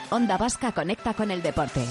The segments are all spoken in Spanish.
Onda Vasca conecta con el deporte.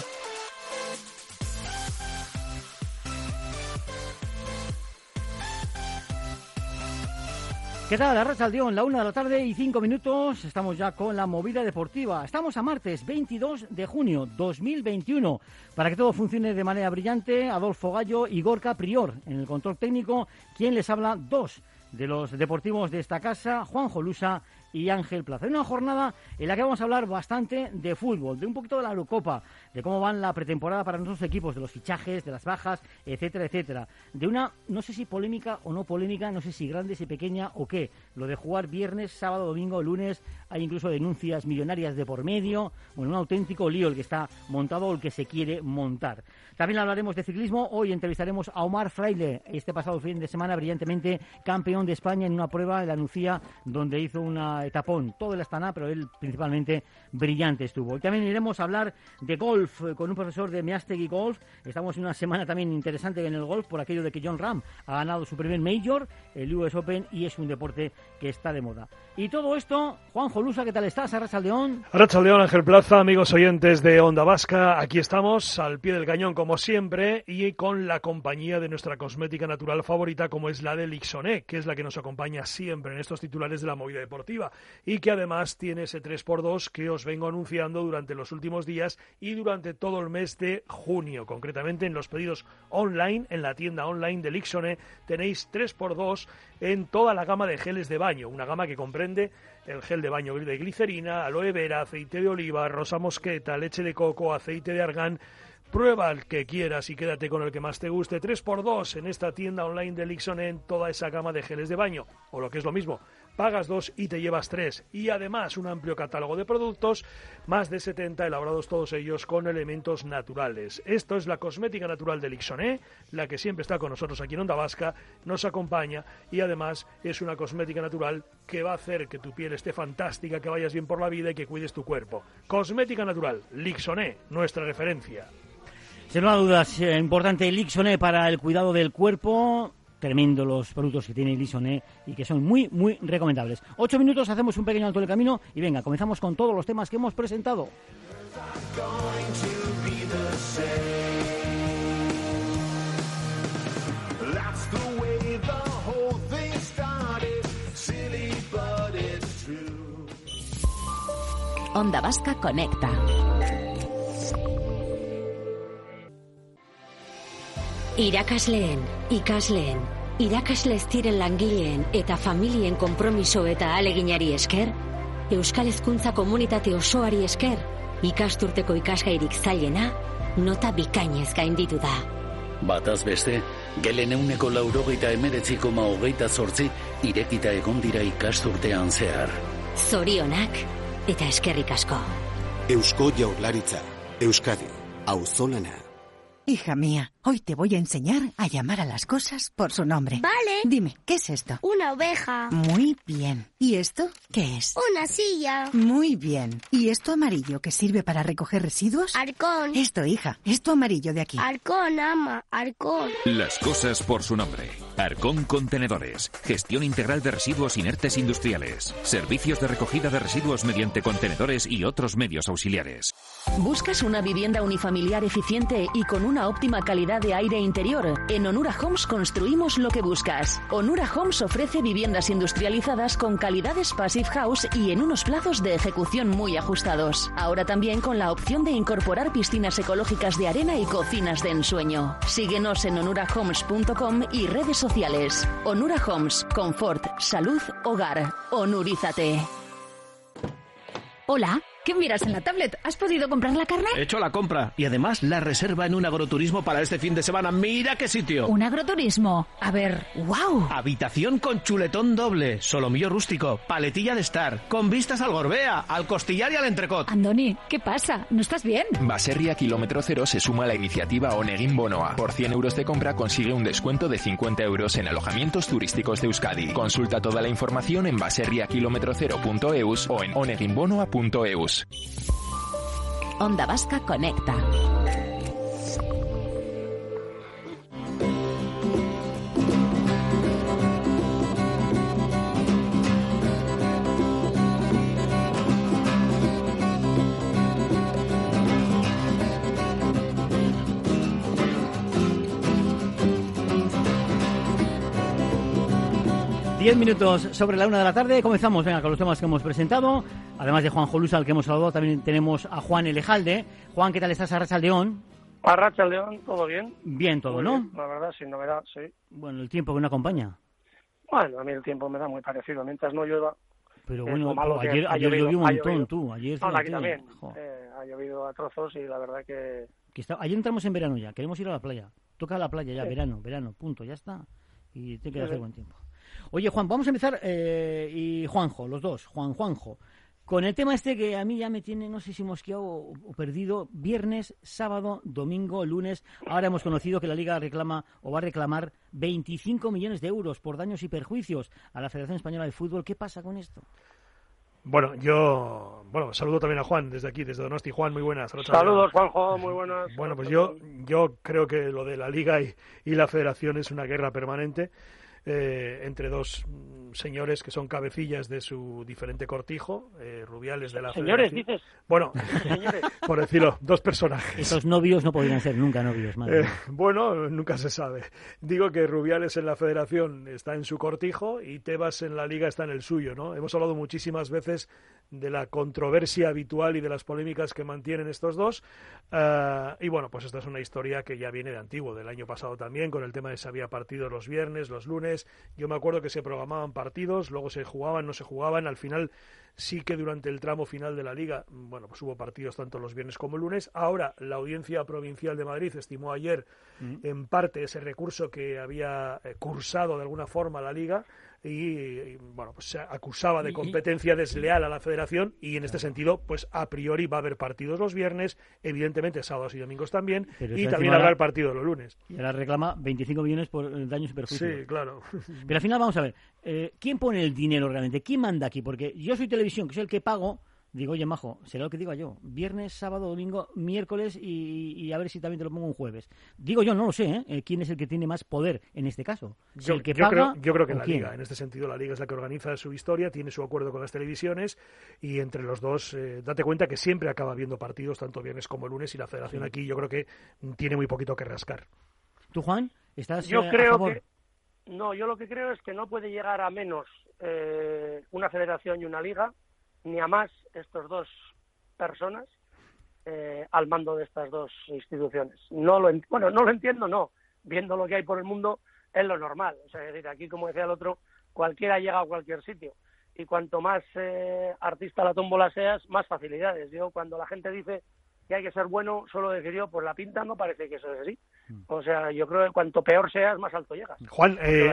¿Qué tal? Arratsaldeón, la 1 de la tarde y 5 minutos. Estamos ya con la movida deportiva. Estamos a martes 22 de junio 2021. Para que todo funcione de manera brillante, Adolfo Gallo y Gorka Prior en el control técnico. Quien les habla, dos de los deportivos de esta casa, Juanjo Lusa y Ángel Plaza. Una jornada en la que vamos a hablar bastante de fútbol, de un poquito de la Eurocopa, de cómo van la pretemporada para nuestros equipos, de los fichajes, de las bajas, etcétera, etcétera. De una, no sé si polémica o no polémica, no sé si grande, si pequeña o qué. Lo de jugar viernes, sábado, domingo, lunes, hay incluso denuncias millonarias de por medio, bueno, un auténtico lío el que está montado o el que se quiere montar. También hablaremos de ciclismo. Hoy entrevistaremos a Omar Fraile, este pasado fin de semana brillantemente campeón de España en una prueba en la Nucía, donde hizo una etapón. Todo el Astana, pero él principalmente brillante estuvo. Y también iremos a hablar de golf con un profesor de Meastegui Golf. Estamos en una semana también interesante en el golf por aquello de que Jon Rahm ha ganado su primer Major, el US Open, y es un deporte que está de moda. Y todo esto, Juanjo Lusa, ¿qué tal estás? Arratsaldeón. Arratsaldeón, Ángel Plaza, amigos oyentes de Onda Vasca. Aquí estamos, al pie del cañón como siempre, y con la compañía de nuestra cosmética natural favorita, como es la de Lixoné, que es la que nos acompaña siempre en estos titulares de la movida deportiva, y que además tiene ese 3x2 que os vengo anunciando durante los últimos días y durante todo el mes de junio. Concretamente en los pedidos online, en la tienda online de Lixoné, tenéis 3x2 en toda la gama de geles de baño, una gama que comprende el gel de baño de glicerina, aloe vera, aceite de oliva, rosa mosqueta, leche de coco, aceite de argán. Prueba el que quieras y quédate con el que más te guste. 3x2 en esta tienda online de Lixoné en toda esa gama de geles de baño. O lo que es lo mismo, pagas 2 y te llevas 3. Y además un amplio catálogo de productos, más de 70 elaborados todos ellos con elementos naturales. Esto es la cosmética natural de Lixoné, la que siempre está con nosotros aquí en Onda Vasca, nos acompaña y además es una cosmética natural que va a hacer que tu piel esté fantástica, que vayas bien por la vida y que cuides tu cuerpo. Cosmética natural, Lixoné, nuestra referencia. Sin lugar a dudas, importante Lixoné para el cuidado del cuerpo. Tremendo los productos que tiene Lixoné y que son muy, muy recomendables. 8 minutos, hacemos un pequeño alto en el camino y venga, comenzamos con todos los temas que hemos presentado. Onda Vasca conecta. Irakasleen, ikasleen, irakasle ziren langileen eta familien konpromiso eta ahaleginari esker, Euskal Hezkuntza komunitate osoari esker, ikasturteko ikasgairik zailena, nota bikainez gainditu da. Bataz beste, gelen 99,28 irekita egon dira ikasturtean zehar. Zorionak eta eskerrik asko. Eusko Jaurlaritza, Euskadi, auzolana. Hija mía, hoy te voy a enseñar a llamar a las cosas por su nombre. Vale. Dime, ¿qué es esto? Una oveja. Muy bien. ¿Y esto qué es? Una silla. Muy bien. ¿Y esto amarillo que sirve para recoger residuos? Halcón. Esto, hija, esto amarillo de aquí. Halcón, ama, halcón. Las cosas por su nombre. Halcón Contenedores. Gestión integral de residuos inertes industriales. Servicios de recogida de residuos mediante contenedores y otros medios auxiliares. ¿Buscas una vivienda unifamiliar eficiente y con una óptima calidad de aire interior? En Onura Homes construimos lo que buscas. Onura Homes ofrece viviendas industrializadas con calidades Passive House y en unos plazos de ejecución muy ajustados. Ahora también con la opción de incorporar piscinas ecológicas de arena y cocinas de ensueño. Síguenos en onurahomes.com y redes sociales. Onura Homes, confort, salud, hogar. Onurízate. Hola. ¿Qué miras en la tablet? ¿Has podido comprar la carne? He hecho la compra y además la reserva en un agroturismo para este fin de semana. ¡Mira qué sitio! ¿Un agroturismo? A ver, ¡wow! Habitación con chuletón doble, solomillo rústico, paletilla de estar, con vistas al Gorbea, al Costillar y al Entrecot. Andoni, ¿qué pasa? ¿No estás bien? Baserria Kilómetro Cero se suma a la iniciativa Onegin Bonoa. Por 100 euros de compra consigue un descuento de 50 euros en alojamientos turísticos de Euskadi. Consulta toda la información en baserriakilometrocero.eus o en oneginbonoa.eus. Onda Vasca conecta. 10 minutos sobre la 1 de la tarde. Comenzamos, venga, con los temas que hemos presentado. Además de Juan Jolusa, al que hemos saludado, también tenemos a Juan Elejalde. Juan, ¿qué tal estás? Arratsaldeón. Arratsaldeón, ¿todo bien? Bien todo, ¿no? Bien, la verdad, sin novedad, sí. Bueno, el tiempo que no acompaña. Bueno, a mí el tiempo me da muy parecido. Mientras no llueva... Pero bueno, ayer llovió un montón, tú. Ayer aquí también. Ha llovido a trozos y la verdad que ayer entramos en verano ya. Queremos ir a la playa. Toca la playa ya, verano, punto, ya está. Y te queda hacer buen tiempo. Oye, Juan, vamos a empezar, y Juanjo, los dos, Juanjo, con el tema este que a mí ya me tiene, no sé si mosqueado o perdido, viernes, sábado, domingo, lunes. Ahora hemos conocido que la Liga reclama o va a reclamar 25 millones de euros por daños y perjuicios a la Federación Española de Fútbol. ¿Qué pasa con esto? Bueno, saludo también a Juan desde aquí, desde Donosti. Juan, muy buenas. Saludos, Juanjo, muy buenas. Bueno, pues yo creo que lo de la Liga y la Federación es una guerra permanente entre dos señores que son cabecillas de su diferente cortijo, Rubiales de la Señores, Federación. dices. Bueno, por decirlo, dos personajes. Esos novios no podrían ser nunca novios, madre. Bueno, nunca se sabe. Digo que Rubiales en la Federación está en su cortijo y Tebas en la Liga está en el suyo, ¿no? Hemos hablado muchísimas veces de la controversia habitual y de las polémicas que mantienen estos dos. Y bueno, pues esta es una historia que ya viene de antiguo, del año pasado también, con el tema de si había partidos los viernes, los lunes. Yo me acuerdo que se programaban partidos, luego se jugaban, no se jugaban. Al final sí que durante el tramo final de la Liga, bueno, pues hubo partidos tanto los viernes como el lunes. Ahora la Audiencia Provincial de Madrid estimó ayer en parte ese recurso que había cursado de alguna forma la Liga y bueno, pues se acusaba de competencia desleal a la Federación y en este sentido, pues a priori va a haber partidos los viernes, evidentemente sábados y domingos también, y también habrá el partido los lunes. Y ahora reclama 25 millones por daños y perjuicios. Sí, claro. Pero al final vamos a ver, ¿quién pone el dinero realmente? ¿Quién manda aquí? Porque yo soy televisión, que soy el que pago. Digo, oye, majo, será lo que diga yo. Viernes, sábado, domingo, miércoles y a ver si también te lo pongo un jueves. Digo yo, no lo sé, ¿eh? ¿Quién es el que tiene más poder en este caso? Yo creo que la Liga. En este sentido, la Liga es la que organiza su historia, tiene su acuerdo con las televisiones y entre los dos, date cuenta que siempre acaba habiendo partidos, tanto viernes como lunes, y la Federación aquí yo creo que tiene muy poquito que rascar. ¿Tú, Juan, estás yo a creo favor? No, yo lo que creo es que no puede llegar a menos una federación y una liga, ni a más estos dos personas al mando de estas dos instituciones. No lo entiendo, no. Viendo lo que hay por el mundo es lo normal. O sea, es decir, aquí, como decía el otro, cualquiera llega a cualquier sitio. Y cuanto más artista la tómbola seas, más facilidades. Yo, cuando la gente dice que hay que ser bueno, solo decir yo, pues la pinta no parece que eso es así. O sea, yo creo que cuanto peor seas, más alto llegas. Juan,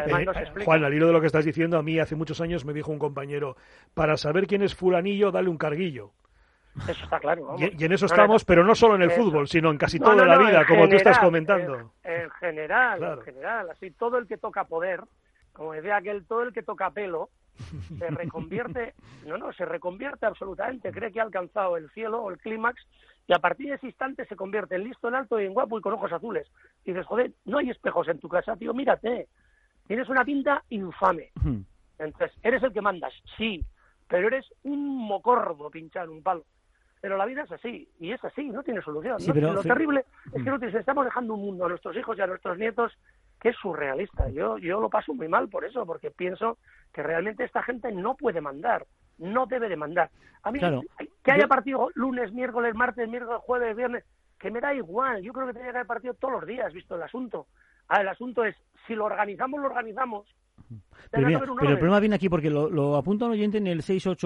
al hilo de lo que estás diciendo, a mí hace muchos años me dijo un compañero, para saber quién es fulanillo, dale un carguillo. Eso está claro. Vamos. Y en eso estamos, pero no solo en el fútbol, sino en casi toda la vida, como tú estás comentando. En general, claro. En general. Así, todo el que toca poder, como decía aquel, todo el que toca pelo, se reconvierte absolutamente, cree que ha alcanzado el cielo o el clímax, y a partir de ese instante se convierte en listo, en alto y en guapo y con ojos azules. Y dices, joder, no hay espejos en tu casa, tío, mírate, tienes una pinta infame. Entonces, eres el que mandas, sí, pero eres un mocordo pinchar un palo. Pero la vida es así, y es así, no tiene solución. Sí, pero, lo terrible es que estamos dejando un mundo a nuestros hijos y a nuestros nietos que es surrealista. Yo lo paso muy mal por eso, porque pienso que realmente esta gente no puede mandar, no debe de mandar. A mí, claro, que haya partido lunes, miércoles, martes, miércoles, jueves, viernes, que me da igual. Yo creo que tiene que haber partido todos los días, visto el asunto. El asunto es, si lo organizamos, lo organizamos. Pero el problema viene aquí porque lo apunta un oyente en el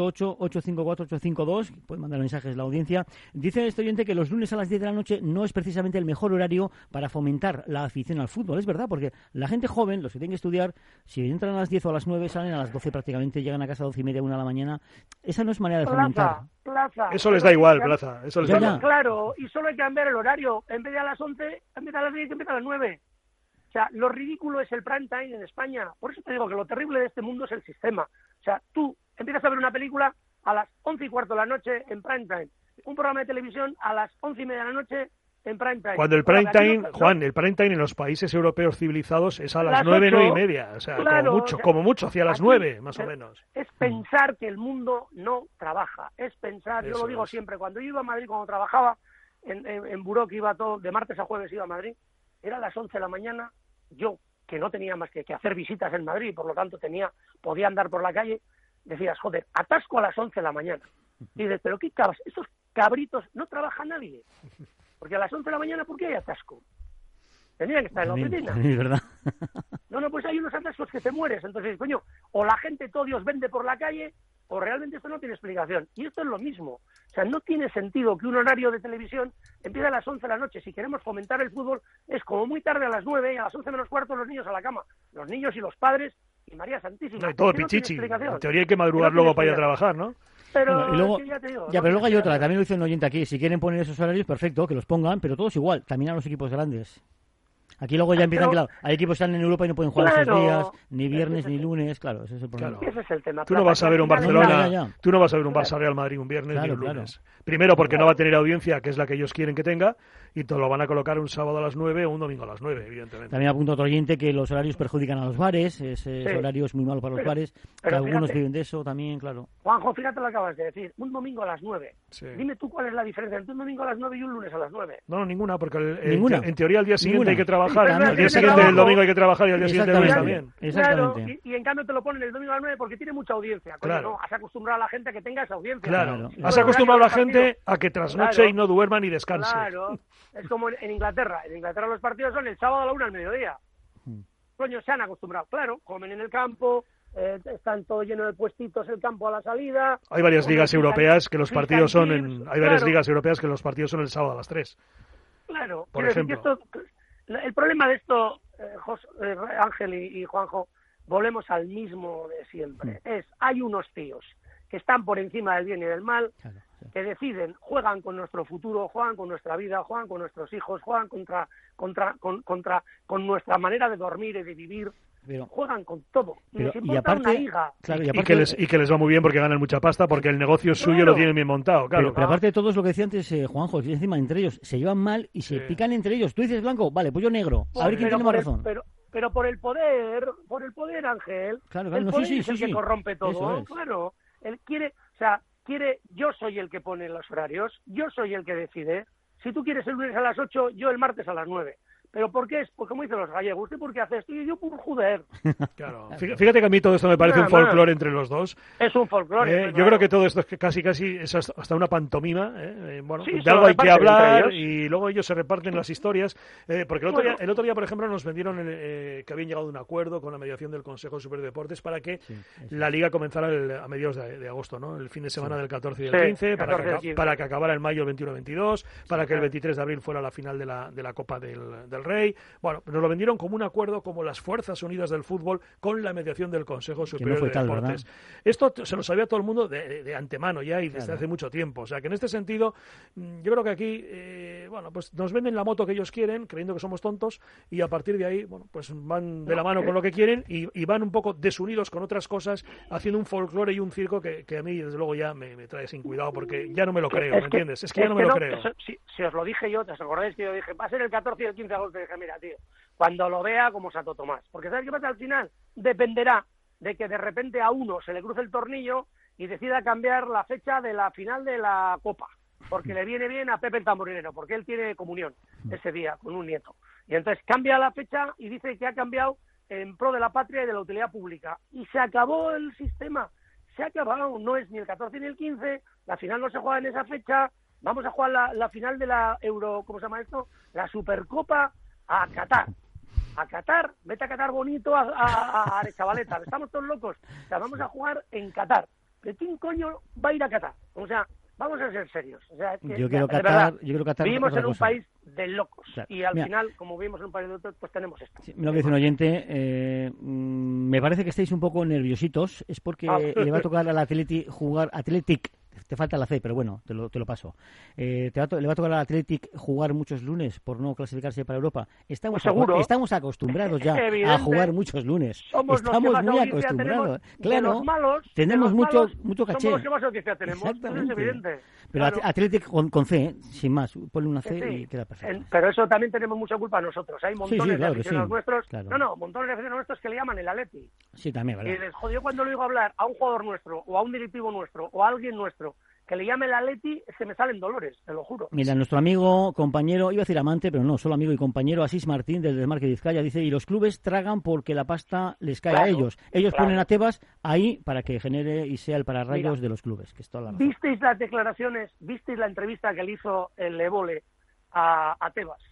688-854-852, puede mandar mensajes la audiencia. Dice este oyente que los lunes a las 10 de la noche no es precisamente el mejor horario para fomentar la afición al fútbol. Es verdad, porque la gente joven, los que tienen que estudiar, si entran a las 10 o a las 9, salen a las 12 prácticamente, llegan a casa a 12:30, 1 de la mañana. Esa no es manera de fomentar. Plaza. Eso les da igual, Plaza. Eso les da igual. Claro, y solo hay que cambiar el horario. En vez de a las 11, en vez de a las 10, que empieza a las 9. O sea, lo ridículo es el prime time en España. Por eso te digo que lo terrible de este mundo es el sistema. O sea, tú empiezas a ver una película a las 11:15 de la noche en prime time. Un programa de televisión a las 11:30 de la noche en prime time. Cuando el prime time, Juan, el prime time en los países europeos civilizados es a las 9, 9:30. O sea, claro, como mucho, hacia las 9, más o menos. Es pensar que el mundo no trabaja. Es pensar, yo lo digo siempre, cuando yo iba a Madrid, cuando trabajaba en Buró, que iba todo, de martes a jueves iba a Madrid, era a las 11 de la mañana, yo que no tenía más que hacer visitas en Madrid, por lo tanto podía andar por la calle, decías, joder, atasco a las 11 de la mañana. Y dices, pero qué cabras, estos cabritos, no trabaja nadie. Porque a las 11 de la mañana, ¿por qué hay atasco? Tendrían que estar en la oficina. Es verdad. No, pues hay unos atascos que te mueres. Entonces, coño, o la gente todo Dios vende por la calle, o realmente esto no tiene explicación. Y esto es lo mismo. O sea, no tiene sentido que un horario de televisión empiece a las 11 de la noche. Si queremos fomentar el fútbol, es como muy tarde a las 9 y a las 11 menos cuarto los niños a la cama. Los niños y los padres y María Santísima. No, todo pichichi. En teoría hay que madrugar luego para ir a trabajar, ¿no? Pero, bueno, y luego, ya te digo, pero luego hay otra, también lo dice un oyente aquí, si quieren poner esos horarios, perfecto, que los pongan, pero todos igual, también a los equipos grandes. Aquí luego ya empiezan, claro, hay equipos que están en Europa y no pueden jugar esos días, ni viernes ni lunes, claro, ese es el problema. Ese es el tema. Tú no vas a ver un Barcelona, tú no vas a ver un Barça Real Madrid un viernes ni un lunes. Primero porque no va a tener audiencia, que es la que ellos quieren que tenga, y te lo van a colocar un sábado a las 9 o un domingo a las 9, evidentemente. También apunta otro oyente que los horarios perjudican a los bares, ese horario es muy malo para los bares, que algunos viven de eso también, claro. Juanjo, fíjate lo que acabas de decir, un domingo a las 9. Sí. Dime tú cuál es la diferencia entre un domingo a las 9 y un lunes a las 9. No, ninguna, porque en teoría al día siguiente hay que trabajar, Sí, al día siguiente el domingo hay que trabajar y al día siguiente el lunes también. Claro, y en cambio te lo ponen el domingo a las 9 porque tiene mucha audiencia. Claro. No, has acostumbrado a la gente a que tenga esa audiencia. Claro, has acostumbrado a la gente a que trasnoche y no duerma ni descanse. Claro, es como en Inglaterra. En Inglaterra los partidos son el sábado a la 1 al mediodía. Coño, se han acostumbrado. Claro, comen en el campo, están todo lleno de puestitos el campo a la salida. Hay varias ligas europeas que los partidos son ligas europeas que los partidos son el sábado a las 3. Claro, por ejemplo. El problema de esto, Ángel y Juanjo, volvemos al mismo de siempre. Hay unos tíos que están por encima del bien y del mal, que deciden, juegan con nuestro futuro, juegan con nuestra vida, juegan con nuestros hijos, juegan con nuestra manera de dormir y de vivir. Pero, juegan con todo. Y aparte, y que les va muy bien porque ganan mucha pasta, porque el negocio suyo lo tienen bien montado. Claro. Pero aparte de todo es lo que decía antes Juanjo, encima entre ellos se llevan mal y se pican entre ellos. Tú dices blanco, vale, pues yo negro. A ver quién tiene más razón. Pero por el poder, Ángel, el poder es el que corrompe todo. Claro, él quiere, yo soy el que pone los horarios, yo soy el que decide. Si tú quieres el lunes a las 8, yo el martes a las 9. ¿Pero por qué? Pues como dicen los gallegos, ¿usted por qué hace esto? Y yo por joder. Claro. Fíjate que a mí todo esto me parece un folclore entre los dos. Es un folclore. Yo creo que todo esto es casi es hasta una pantomima. Bueno, sí, de algo hay que hablar y luego ellos se reparten las historias. Porque el otro día, por ejemplo, nos vendieron que habían llegado a un acuerdo con la mediación del Consejo Superior de Deportes para que la Liga comenzara a mediados de agosto, ¿no? El fin de semana del 14 y del 15, para que acabara en mayo el 21-22, para que el 23 de abril fuera la final de la Copa del Rey. Bueno, nos lo vendieron como un acuerdo, como las Fuerzas Unidas del Fútbol con la mediación del Consejo Superior de Deportes. Esto se lo sabía todo el mundo de antemano ya y desde hace mucho tiempo. O sea, que en este sentido, yo creo que aquí, pues nos venden la moto que ellos quieren, creyendo que somos tontos, y a partir de ahí, pues van de la mano con lo que quieren y van un poco desunidos con otras cosas, haciendo un folclore y un circo que a mí, desde luego, ya me trae sin cuidado, porque ya no me lo creo, ¿me entiendes? Es que ya no me lo creo. Si os lo dije yo, ¿os acordáis que yo dije, va a ser el 14 y el 15 de agosto? Y dije, mira, tío, cuando lo vea como Santo Tomás. Porque ¿sabes qué pasa al final? Dependerá de que de repente a uno se le cruce el tornillo y decida cambiar la fecha de la final de la Copa. Porque le viene bien a Pepe el Tamborinero, porque él tiene comunión ese día con un nieto. Y entonces cambia la fecha y dice que ha cambiado en pro de la patria y de la utilidad pública. Y se acabó el sistema. Se ha acabado. No es ni el 14 ni el 15. La final no se juega en esa fecha. Vamos a jugar la final de la Euro, ¿cómo se llama esto? La Supercopa a Qatar. A Qatar, vete a Qatar bonito, a Arechavaleta. Estamos todos locos. O sea, vamos a jugar en Qatar. ¿Pero quién coño va a ir a Qatar? O sea, vamos a ser serios. O sea, es que, yo quiero Qatar. Vivimos en un país de locos. Claro. Y al final, como vivimos en un país de locos, pues tenemos esto. Sí, lo que dice un oyente, me parece que estáis un poco nerviositos. Es porque le va a tocar al Athletic jugar Athletic. Te falta la C, pero bueno, te lo paso. Le va a tocar al Athletic jugar muchos lunes por no clasificarse para Europa. Estamos acostumbrados ya a jugar muchos lunes. Estamos muy acostumbrados. Claro, tenemos mucho caché. Somos los que más audiencia tenemos. Es evidente. Pero Athletic con C, sin más. Ponle una C y queda perfecto. Pero eso también tenemos mucha culpa nosotros. Hay montones de aficionados nuestros. Claro. No, montones de aficionados nuestros que le llaman el Atleti. Sí, también, ¿verdad? Y les jodió cuando le digo hablar a un jugador nuestro, o a un directivo nuestro, o a alguien nuestro, que le llame el Atleti, se me salen dolores, te lo juro. Mira, nuestro amigo, compañero, iba a decir amante, pero no, solo amigo y compañero, Asís Martín, del Desmarque de Vizcaya, dice, y los clubes tragan porque la pasta les cae a ellos. Ellos ponen a Tebas ahí para que genere y sea el pararrayos de los clubes, que es toda la razón. ¿Visteis las declaraciones, visteis la entrevista que le hizo el Évole a Tebas?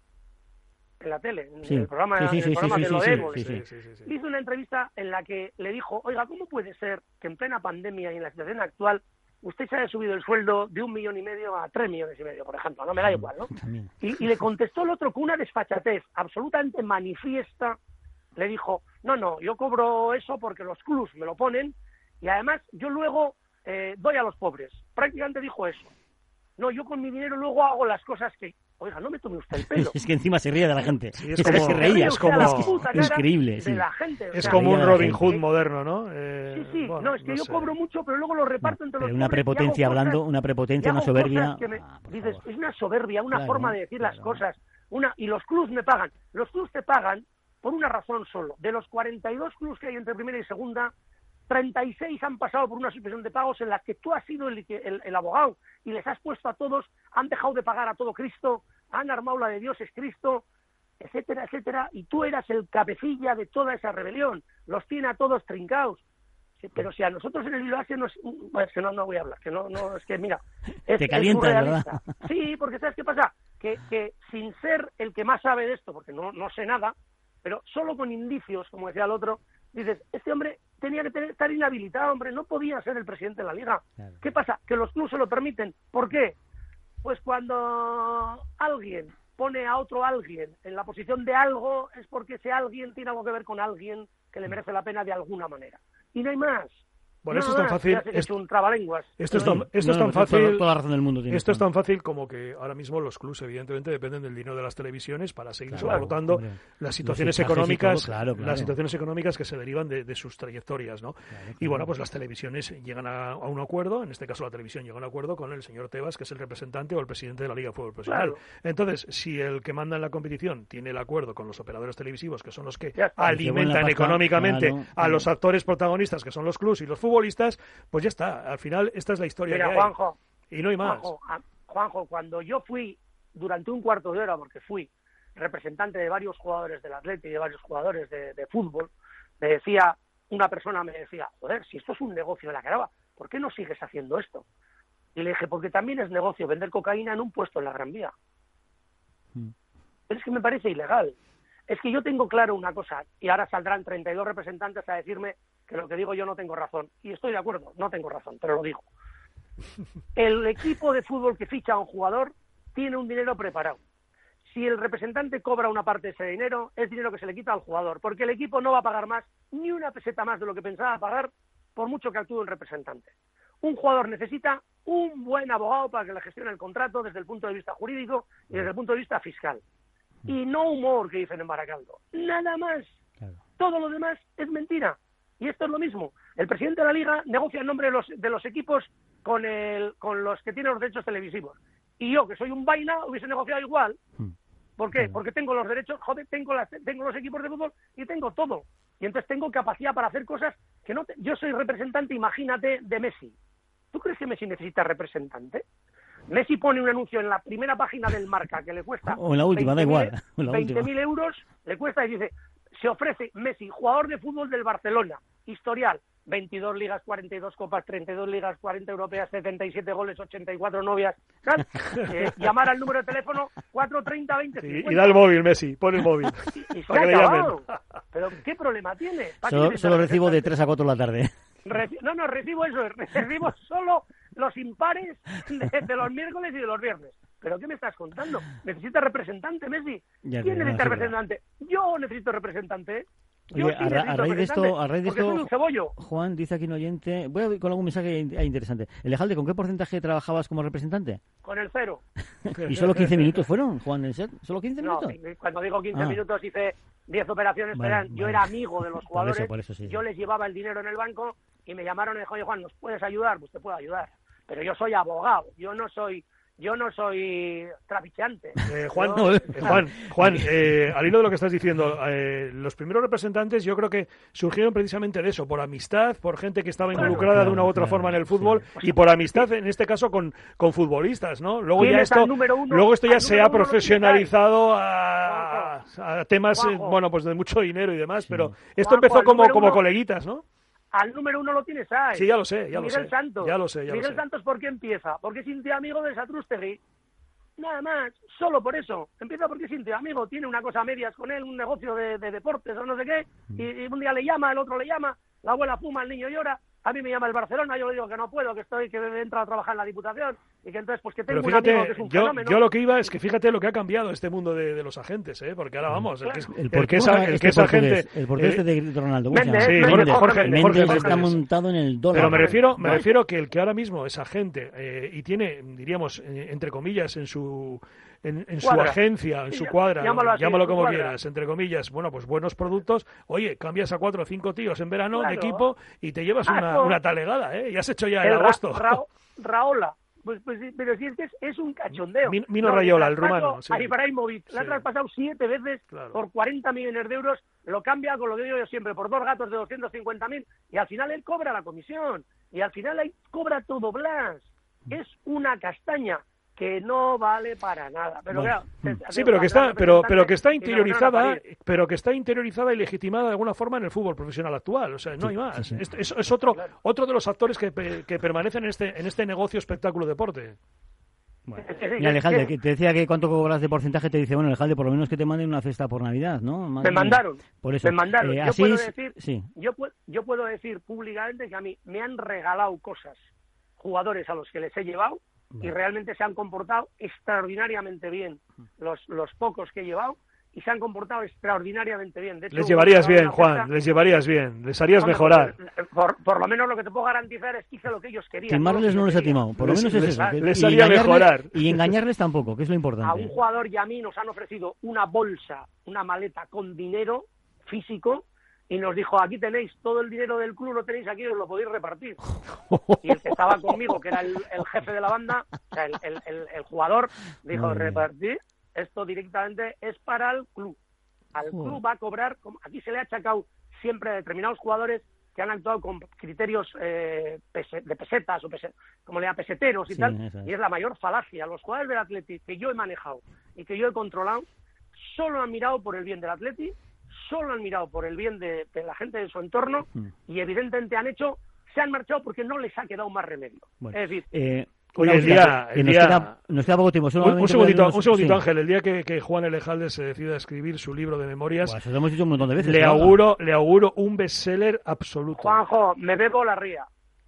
En la tele, en el programa de lo de Évole. Hizo una entrevista en la que le dijo, oiga, ¿cómo puede ser que en plena pandemia y en la situación actual usted se haya subido el sueldo de 1,5 millones a 3,5 millones, por ejemplo? No me da igual, ¿no? Y le contestó el otro con una desfachatez absolutamente manifiesta. Le dijo, no, yo cobro eso porque los clubs me lo ponen y además yo luego doy a los pobres. Prácticamente dijo eso. No, yo con mi dinero luego hago las cosas que... Oiga, no me tome usted el pelo. Es que encima se ríe de la gente. Sí, es como, se reía, es como... increíble. De la gente, es como un Robin Hood moderno, ¿no? Sí, bueno, no, es que yo cobro mucho, pero luego lo reparto entre los una prepotencia hablando, una prepotencia, una soberbia... Dices, es una soberbia, una forma de decir las cosas. Y los clubs me pagan. Los clubs te pagan por una razón solo. De los 42 clubs que hay entre primera y segunda, 36 han pasado por una suspensión de pagos en las que tú has sido el abogado y les has puesto a todos, han dejado de pagar a todo Cristo, han armado la de Dios es Cristo, etcétera, etcétera, y tú eras el cabecilla de toda esa rebelión, los tiene a todos trincados. Sí, pero si a nosotros en el Bilbao no voy a hablar, es que mira, te calientas, ¿verdad? Sí, porque ¿sabes qué pasa? Que sin ser el que más sabe de esto, porque no sé nada, pero solo con indicios, como decía el otro, dices, este hombre tenía que estar inhabilitado, hombre, no podía ser el presidente de la Liga. Claro. ¿Qué pasa? Que los clubes se lo permiten. ¿Por qué? Pues cuando alguien pone a otro alguien en la posición de algo, es porque ese alguien tiene algo que ver con alguien que le merece la pena de alguna manera. Y no hay más. Bueno, esto es tan fácil. Esto es tan fácil. Toda la razón del mundo tiene. Esto es tan fácil como que ahora mismo los clubs, evidentemente, dependen del dinero de las televisiones para seguir soportando las situaciones económicas, las situaciones económicas que se derivan de sus trayectorias, ¿no? Y bueno, pues las televisiones llegan a un acuerdo. En este caso, la televisión llega a un acuerdo con el señor Tebas, que es el representante o el presidente de la Liga de Fútbol Profesional. Entonces, si el que manda en la competición tiene el acuerdo con los operadores televisivos, que son los que alimentan económicamente a los actores protagonistas, que son los clubs y los futbolistas, pues ya está. Al final, esta es la historia. Mira, que hay. Juanjo, y no hay más. Juanjo, cuando yo fui durante un cuarto de hora, porque fui representante de varios jugadores del Atleti y de varios jugadores de fútbol, una persona me decía, joder, si esto es un negocio de la caraba, ¿por qué no sigues haciendo esto? Y le dije, porque también es negocio vender cocaína en un puesto en la Gran Vía. Pero es que me parece ilegal. Es que yo tengo claro una cosa, y ahora saldrán 32 representantes a decirme que lo que digo yo no tengo razón. Y estoy de acuerdo, no tengo razón, pero lo digo. El equipo de fútbol que ficha a un jugador tiene un dinero preparado. Si el representante cobra una parte de ese dinero, es dinero que se le quita al jugador, porque el equipo no va a pagar más, ni una peseta más de lo que pensaba pagar, por mucho que actúe el representante. Un jugador necesita un buen abogado para que le gestione el contrato desde el punto de vista jurídico y desde el punto de vista fiscal. Y no humor, que dicen en Baracaldo. Nada más. Claro. Todo lo demás es mentira. Y esto es lo mismo. El presidente de la Liga negocia en nombre de los equipos con los que tienen los derechos televisivos. Y yo, que soy un vaina, hubiese negociado igual. ¿Por qué? Porque tengo los derechos, tengo los equipos de fútbol y tengo todo. Y entonces tengo capacidad para hacer cosas que no... Yo soy representante, imagínate, de Messi. ¿Tú crees que Messi necesita representante? Messi pone un anuncio en la primera página del Marca que le cuesta... O en la última, da igual. 20.000 euros, le cuesta y dice, se ofrece Messi, jugador de fútbol del Barcelona, historial, 22 ligas, 42 copas, 32 ligas, 40 europeas, 77 goles, 84 novias. Llamar al número de teléfono 430 20 50. Y da el móvil, Messi, pon el móvil. Y se ha acabado. Pero ¿qué problema tiene? Solo recibo de 3 a 4 de la tarde. No, recibo eso, recibo solo los impares de los miércoles y de los viernes. ¿Pero qué me estás contando? ¿Necesitas representante, Messi? ¿Quién necesita representante? Yo necesito representante. Oye, a raíz de esto, soy un cebollo. Juan dice aquí un oyente, voy a ir con algún mensaje interesante. Elejalde, ¿con qué porcentaje trabajabas como representante? Con el 0. ¿Y solo 15 minutos fueron, Juan, en set? ¿Solo 15 minutos? No, cuando digo 15 minutos hice 10 operaciones, yo era amigo de los jugadores, por eso, sí. Yo les llevaba el dinero en el banco y me llamaron y me dijo, oye Juan, ¿nos puedes ayudar? Pues te puedo ayudar, pero yo soy abogado, yo no soy yo no soy trapicheante. Juan, al hilo de lo que estás diciendo, los primeros representantes yo creo que surgieron precisamente de eso, por amistad, por gente que estaba involucrada de una u otra forma en el fútbol y por amistad, en este caso, con futbolistas, ¿no? Luego ya esto ya se ha profesionalizado a temas, bueno, pues de mucho dinero y demás, pero esto empezó como coleguitas, ¿no? Al número 1 lo tienes ahí. Sí, ya lo sé, Miguel Santos. Ya lo sé. Miguel Santos, ¿por qué empieza? Porque es íntimo amigo de Satrústegui. Nada más, solo por eso. Empieza porque es íntimo amigo, tiene una cosa a medias con él, un negocio de deportes o no sé qué, y un día le llama, el otro le llama, la abuela fuma, el niño llora. A mí me llama el Barcelona, yo le digo que no puedo, que he entrado a trabajar en la Diputación y que entonces pues que tengo un amigo que es un fenómeno. Yo lo que iba es que fíjate lo que ha cambiado este mundo de los agentes, porque ahora vamos, el que es agente, el portugués de Ronaldo. Méndez está montado en el dólar. Pero me refiero que el que ahora mismo es agente y tiene, diríamos, entre comillas, en su agencia, en su cuadra, llámalo como quieras, entre comillas, bueno, pues buenos productos, oye, cambias a 4 o 5 tíos en verano de equipo y te llevas una talegada, y has hecho ya el agosto. Raola, pues pero si es un cachondeo. Mino Raiola, el rumano. A Ibrahimovic, la ha traspasado 7 veces por 40 millones de euros, lo cambia con lo que digo yo siempre, por 2 gatos de 250.000, y al final él cobra la comisión, y al final él cobra todo Blas. Es una castaña que no vale para nada, pero claro, sí, que está interiorizada y legitimada de alguna forma en el fútbol profesional actual, o sea, no hay más. Sí. Es otro de los actores que permanecen en este negocio espectáculo deporte. Bueno. Mira, Alejandro, que te decía que cuánto cobras de porcentaje, te dice, bueno, Alejandro, por lo menos que te manden una cesta por Navidad, ¿no? Me mandaron. Por eso. Yo puedo decir públicamente que a mí me han regalado cosas jugadores a los que les he llevado y realmente se han comportado extraordinariamente bien los pocos que he llevado, y se han comportado extraordinariamente bien. De hecho, les llevarías bien, Juan, les llevarías bien, les harías mejorar. Por lo menos lo que te puedo garantizar es que hice lo que ellos querían. Timarles no les ha timado, por lo menos es eso. Les haría mejorar. Y engañarles tampoco, que es lo importante. A un jugador y a mí nos han ofrecido una bolsa, una maleta con dinero físico, y nos dijo, aquí tenéis todo el dinero del club, lo tenéis aquí, os lo podéis repartir. Y el que estaba conmigo, que era el jefe de la banda, o sea, el jugador, dijo, repartir, esto directamente es para el club. Al club va a cobrar, aquí se le ha achacado siempre a determinados jugadores que han actuado con criterios de pesetas, o como le llama, peseteros y tal, y es la mayor falacia. Los jugadores del Atleti que yo he manejado y que yo he controlado, solo han mirado por el bien del Atleti, solo han mirado por el bien de la gente de su entorno, y evidentemente se han marchado porque no les ha quedado más remedio. Bueno, es decir, nos queda poco tiempo. Un segundito, Ángel. El día que Juan Elejalde se decida a escribir su libro de memorias, eso lo hemos dicho un montón de veces, le auguro un bestseller absoluto. Juanjo, me bebo la ría.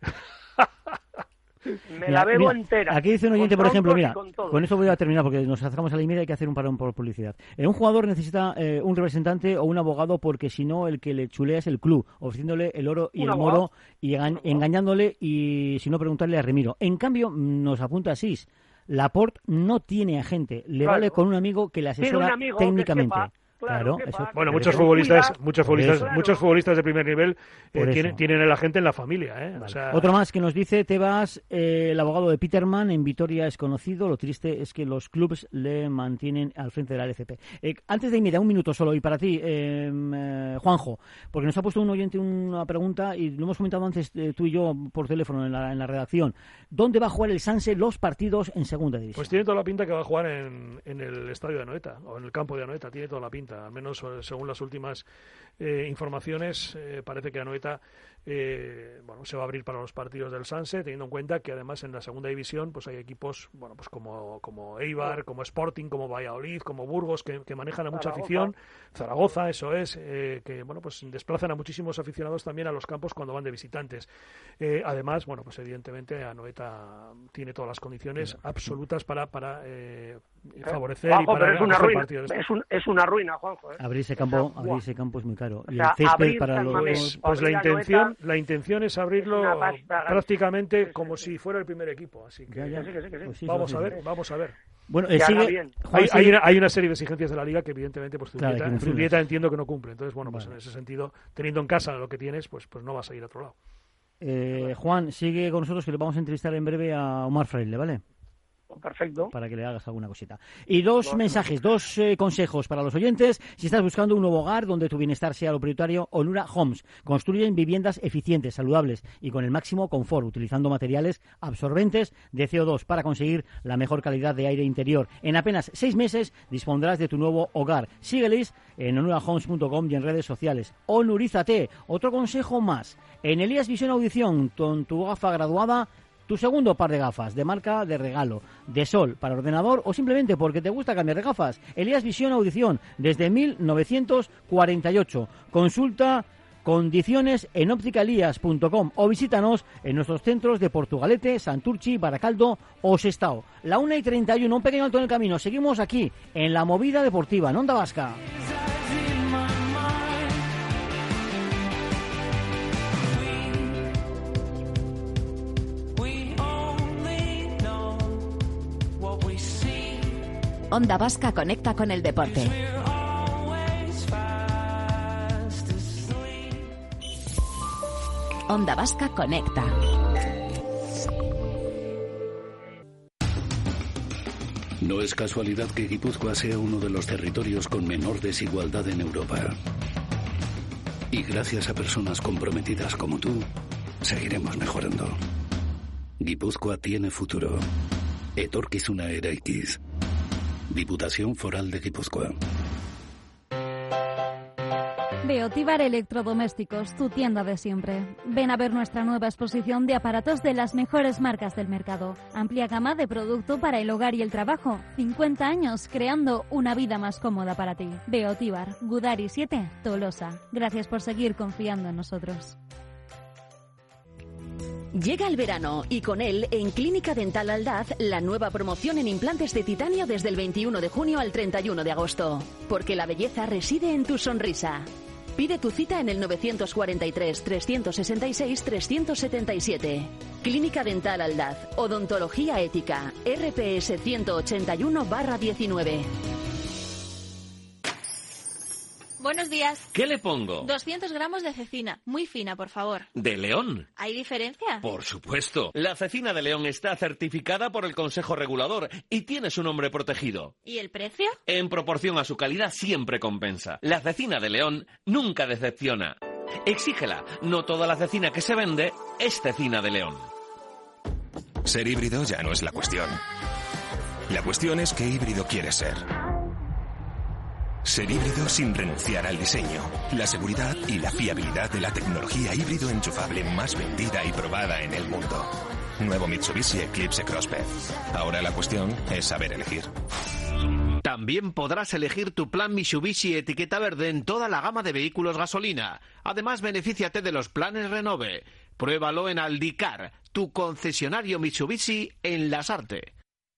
La bebo entera. Aquí dice un oyente, por ejemplo, con eso voy a terminar porque nos acercamos a la media y hay que hacer un parón por publicidad. Un jugador necesita un representante o un abogado porque si no el que le chulea es el club, ofreciéndole el oro y el moro y engañándole, y si no preguntarle a Remiro. En cambio, nos apunta Asís, Laporte no tiene agente, le vale con un amigo que le asesora técnicamente. Claro, eso. Bueno, muchos futbolistas de primer nivel tienen el agente en la familia, Vale. O sea... Otro más que nos dice Tebas, el abogado de Peterman en Vitoria es conocido, lo triste es que los clubes le mantienen al frente de la LCP. Antes de irme, un minuto solo, y para ti, Juanjo, porque nos ha puesto un oyente una pregunta y lo hemos comentado antes tú y yo por teléfono en la redacción. ¿Dónde va a jugar el Sanse los partidos en segunda división? Pues tiene toda la pinta que va a jugar en el estadio de Anoeta, o en el campo de Anoeta, tiene toda la pinta. Al menos según las últimas informaciones, parece que Anoeta se va a abrir para los partidos del Sanse, teniendo en cuenta que además en la segunda división pues hay equipos pues como Eibar, como Sporting, como Valladolid, como Burgos, que manejan a mucha afición, Zaragoza, eso es, que pues desplazan a muchísimos aficionados también a los campos cuando van de visitantes. Además, pues evidentemente Anoeta tiene todas las condiciones absolutas para favorecer Juanjo, y para hacer partidos. Es una ruina, Juanjo. Abrir ese campo es muy caro. Y el césped para los... Pues la intención es abrirlo prácticamente como si fuera el primer equipo, así que sí. Vamos a ver. Bueno, hay una serie de exigencias de la Liga que evidentemente pues Zubieta entiendo que no cumple. Entonces, pues en ese sentido, teniendo en casa lo que tienes, pues no vas a ir a otro lado. Juan, sigue con nosotros, que le vamos a entrevistar en breve a Omar Fraile, ¿vale? Perfecto. Para que le hagas alguna cosita. Y dos mensajes, dos consejos para los oyentes. Si estás buscando un nuevo hogar donde tu bienestar sea lo prioritario, Onura Homes. Construyen viviendas eficientes, saludables y con el máximo confort, utilizando materiales absorbentes de CO2 para conseguir la mejor calidad de aire interior. En apenas 6 meses dispondrás de tu nuevo hogar. Sígueles en onurahomes.com y en redes sociales. Onurízate. Otro consejo más. En Elías Visión Audición, con tu gafa graduada, tu segundo par de gafas de marca de regalo, de sol, para ordenador o simplemente porque te gusta cambiar de gafas. Elías Visión Audición, desde 1948. Consulta condiciones en opticalías.com o visítanos en nuestros centros de Portugalete, Santurchi, Baracaldo o Sestao. La 1:31, un pequeño alto en el camino. Seguimos aquí en la movida deportiva en Onda Vasca. Onda Vasca conecta con el deporte. Onda Vasca conecta. No es casualidad que Guipúzcoa sea uno de los territorios con menor desigualdad en Europa. Y gracias a personas comprometidas como tú, seguiremos mejorando. Guipúzcoa tiene futuro. Etorkizuna eraikiz. Diputación Foral de Guipúzcoa. Beotíbar Electrodomésticos, tu tienda de siempre. Ven a ver nuestra nueva exposición de aparatos de las mejores marcas del mercado. Amplia gama de producto para el hogar y el trabajo. 50 años creando una vida más cómoda para ti. Beotíbar, Gudari 7, Tolosa. Gracias por seguir confiando en nosotros. Llega el verano y con él, en Clínica Dental Aldaz, la nueva promoción en implantes de titanio desde el 21 de junio al 31 de agosto. Porque la belleza reside en tu sonrisa. Pide tu cita en el 943-366-377. Clínica Dental Aldaz, Odontología Ética, RPS 181/19. Buenos días. ¿Qué le pongo? 200 gramos de cecina, muy fina, por favor. ¿De León? ¿Hay diferencia? Por supuesto. La cecina de León está certificada por el Consejo Regulador y tiene su nombre protegido. ¿Y el precio? En proporción a su calidad siempre compensa. La cecina de León nunca decepciona. Exígela. No toda la cecina que se vende es cecina de León. Ser híbrido ya no es la cuestión. La cuestión es qué híbrido quieres ser. Ser híbrido sin renunciar al diseño, la seguridad y la fiabilidad de la tecnología híbrido enchufable más vendida y probada en el mundo. Nuevo Mitsubishi Eclipse Crossbed. Ahora la cuestión es saber elegir. También podrás elegir tu plan Mitsubishi etiqueta verde en toda la gama de vehículos gasolina. Además, benefíciate de los planes Renove. Pruébalo en Aldicar, tu concesionario Mitsubishi en Lasarte.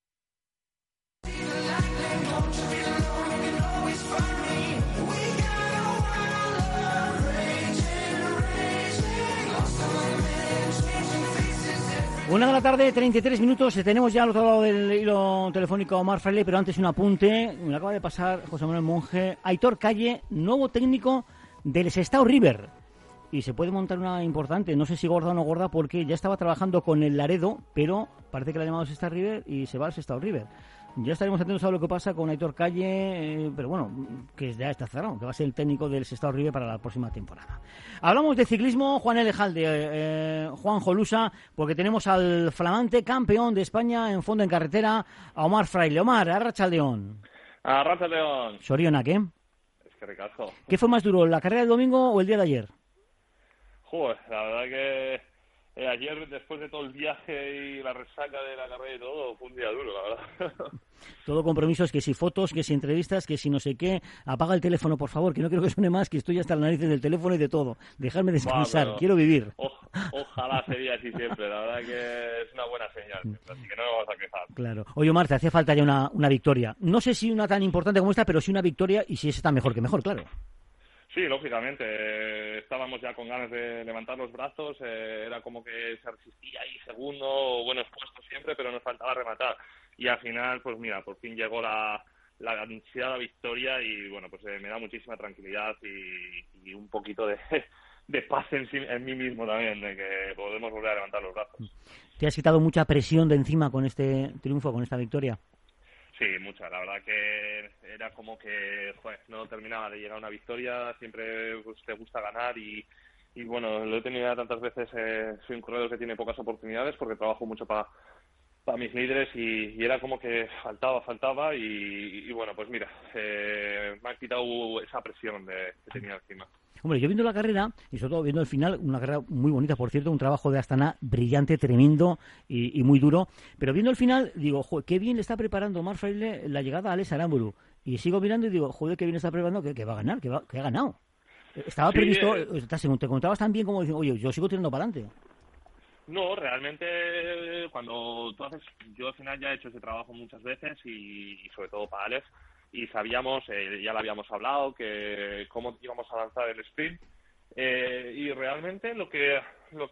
Una de la tarde, 33 minutos. Tenemos ya al otro lado del hilo telefónico a Omar Fraile, pero antes un apunte. Me acaba de pasar José Manuel Monge. Aitor Calle, nuevo técnico del Sestao River. Y se puede montar una importante, no sé si gorda o no gorda, porque ya estaba trabajando con el Laredo, pero parece que le ha llamado Sestao River y se va al Sestao River. Ya estaremos atentos a lo que pasa con Aitor Calle, pero bueno, que ya está cerrado, que va a ser el técnico del Sestao River para la próxima temporada. Hablamos de ciclismo, Juan Elejalde, Juan Jolusa, porque tenemos al flamante campeón de España en fondo en carretera, a Omar Fraile. Omar, Arratsaldeon. Arratsaldeon. Sorionak, ¿eh? Es que ricasco. ¿Qué fue más duro, la carrera del domingo o el día de ayer? Joder, la verdad que ayer, después de todo el viaje y la resaca de la carrera y todo, fue un día duro, la verdad. Todo compromisos, que si fotos, que si entrevistas, que si no sé qué. Apaga el teléfono, por favor, que no quiero que suene más, que estoy hasta las narices del teléfono y de todo. Dejarme descansar, quiero vivir. Ojalá sería así siempre, la verdad que es una buena señal, así que no nos vamos a quejar. Claro. Oye, Omar, te hacía falta ya una victoria. No sé si una tan importante como esta, pero sí una victoria, y si es está mejor que mejor, claro. Sí, lógicamente. Estábamos ya con ganas de levantar los brazos. Era como que se resistía ahí segundo, buenos puestos siempre, pero nos faltaba rematar. Y al final, pues mira, por fin llegó la ansiada victoria y bueno, pues me da muchísima tranquilidad y un poquito de de paz en mí mismo también, de que podemos volver a levantar los brazos. ¿Te has quitado mucha presión de encima con este triunfo, con esta victoria? Sí, mucha. La verdad que era como que no terminaba de llegar a una victoria, siempre pues, te gusta ganar y bueno, lo he tenido ya tantas veces, soy un corredor que tiene pocas oportunidades porque trabajo mucho para mis líderes y era como que faltaba y bueno, pues mira, me ha quitado esa presión que tenía encima. Hombre, yo viendo la carrera, y sobre todo viendo el final, una carrera muy bonita, por cierto, un trabajo de Astana brillante, tremendo y muy duro, pero viendo el final, digo, joder, qué bien le está preparando Marc Fraile la llegada a Alex Aramburu, y sigo mirando y digo, joder, qué bien está preparando, que va a ganar, que ha ganado. Estaba previsto, según te contabas tan bien como diciendo, oye, yo sigo tirando para adelante. No, realmente cuando tú haces, yo al final ya he hecho ese trabajo muchas veces y sobre todo para Alex, y sabíamos, ya lo habíamos hablado, que cómo íbamos a lanzar el sprint, y realmente lo que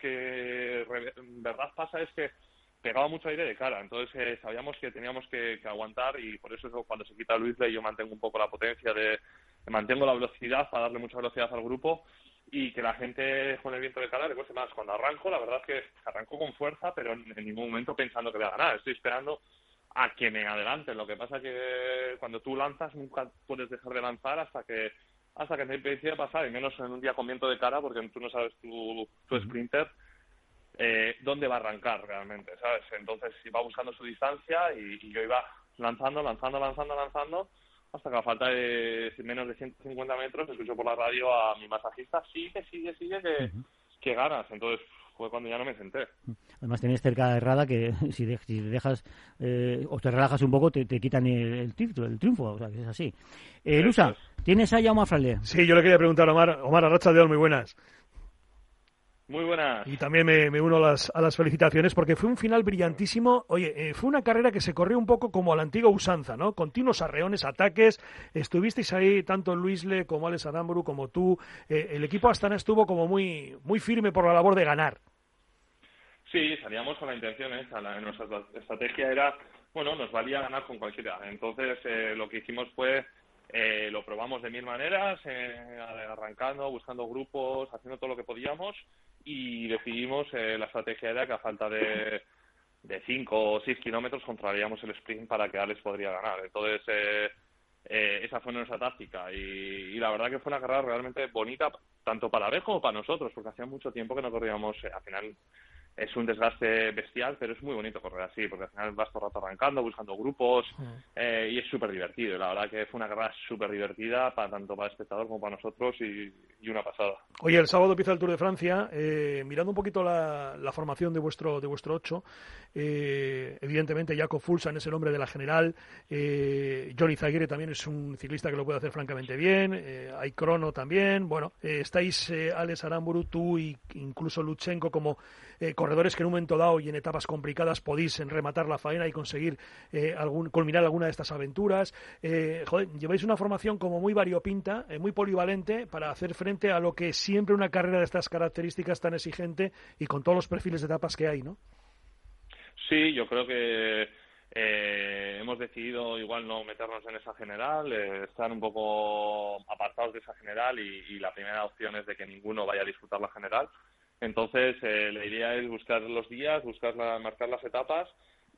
en verdad pasa es que pegaba mucho aire de cara, entonces sabíamos que teníamos que aguantar y por eso cuando se quita Luis Ley yo mantengo un poco la potencia mantengo la velocidad para darle mucha velocidad al grupo y que la gente con el viento de cara le cueste más. Cuando arranco, la verdad es que arranco con fuerza, pero en ningún momento pensando que voy a ganar, estoy esperando a que me adelanten. Lo que pasa es que cuando tú lanzas nunca puedes dejar de lanzar hasta que te empiece a pasar, y menos en un día con viento de cara, porque tú no sabes tu sprinter dónde va a arrancar realmente, ¿sabes? Entonces iba buscando su distancia y yo iba lanzando, hasta que a falta de menos de 150 metros escucho por la radio a mi masajista, sigue, que ganas. Entonces fue cuando ya no me senté. Además tenías cerca de Rada que si dejas o te relajas un poco te quitan el triunfo, o sea que es así. Lusa, ¿tienes a Jaume Fraile? Sí, yo le quería preguntar a Omar Arratsaldeon, muy buenas. Muy buenas. Y también me uno a las felicitaciones porque fue un final brillantísimo. Oye, fue una carrera que se corrió un poco como a la antigua usanza, ¿no? Continuos arreones, ataques. Estuvisteis ahí, tanto Luisle como Alex Aramburu como tú. El equipo Astana estuvo como muy firme por la labor de ganar. Sí, salíamos con la intención esa. Nuestra estrategia era, nos valía ganar con cualquiera. Entonces, lo que hicimos fue... lo probamos de 1000 maneras, arrancando, buscando grupos, haciendo todo lo que podíamos y decidimos la estrategia era que a falta de 5 o 6 kilómetros controlaríamos el sprint para que Alex podría ganar. Entonces esa fue nuestra táctica y la verdad que fue una carrera realmente bonita tanto para Alex como para nosotros porque hacía mucho tiempo que no corríamos. Al final es un desgaste bestial, pero es muy bonito correr así, porque al final vas todo el rato arrancando, buscando grupos, y es súper divertido. La verdad que fue una carrera súper divertida, tanto para el espectador como para nosotros, y una pasada. Oye, el sábado empieza el Tour de Francia. Mirando un poquito la formación de vuestro 8, evidentemente Jakob Fuglsang es el hombre de la general, Johnny Zaguirre también es un ciclista que lo puede hacer francamente bien, hay Crono también, estáis Alex Aramburu, tú e incluso Lutsenko como corredores que en un momento dado y en etapas complicadas podéis rematar la faena y conseguir culminar alguna de estas aventuras. Lleváis una formación como muy variopinta, muy polivalente para hacer frente a lo que siempre una carrera de estas características tan exigente y con todos los perfiles de etapas que hay, ¿no? Sí, yo creo que hemos decidido igual no meternos en esa general, estar un poco apartados de esa general y la primera opción es de que ninguno vaya a disfrutar la general. Entonces, la idea es buscar los días, marcar las etapas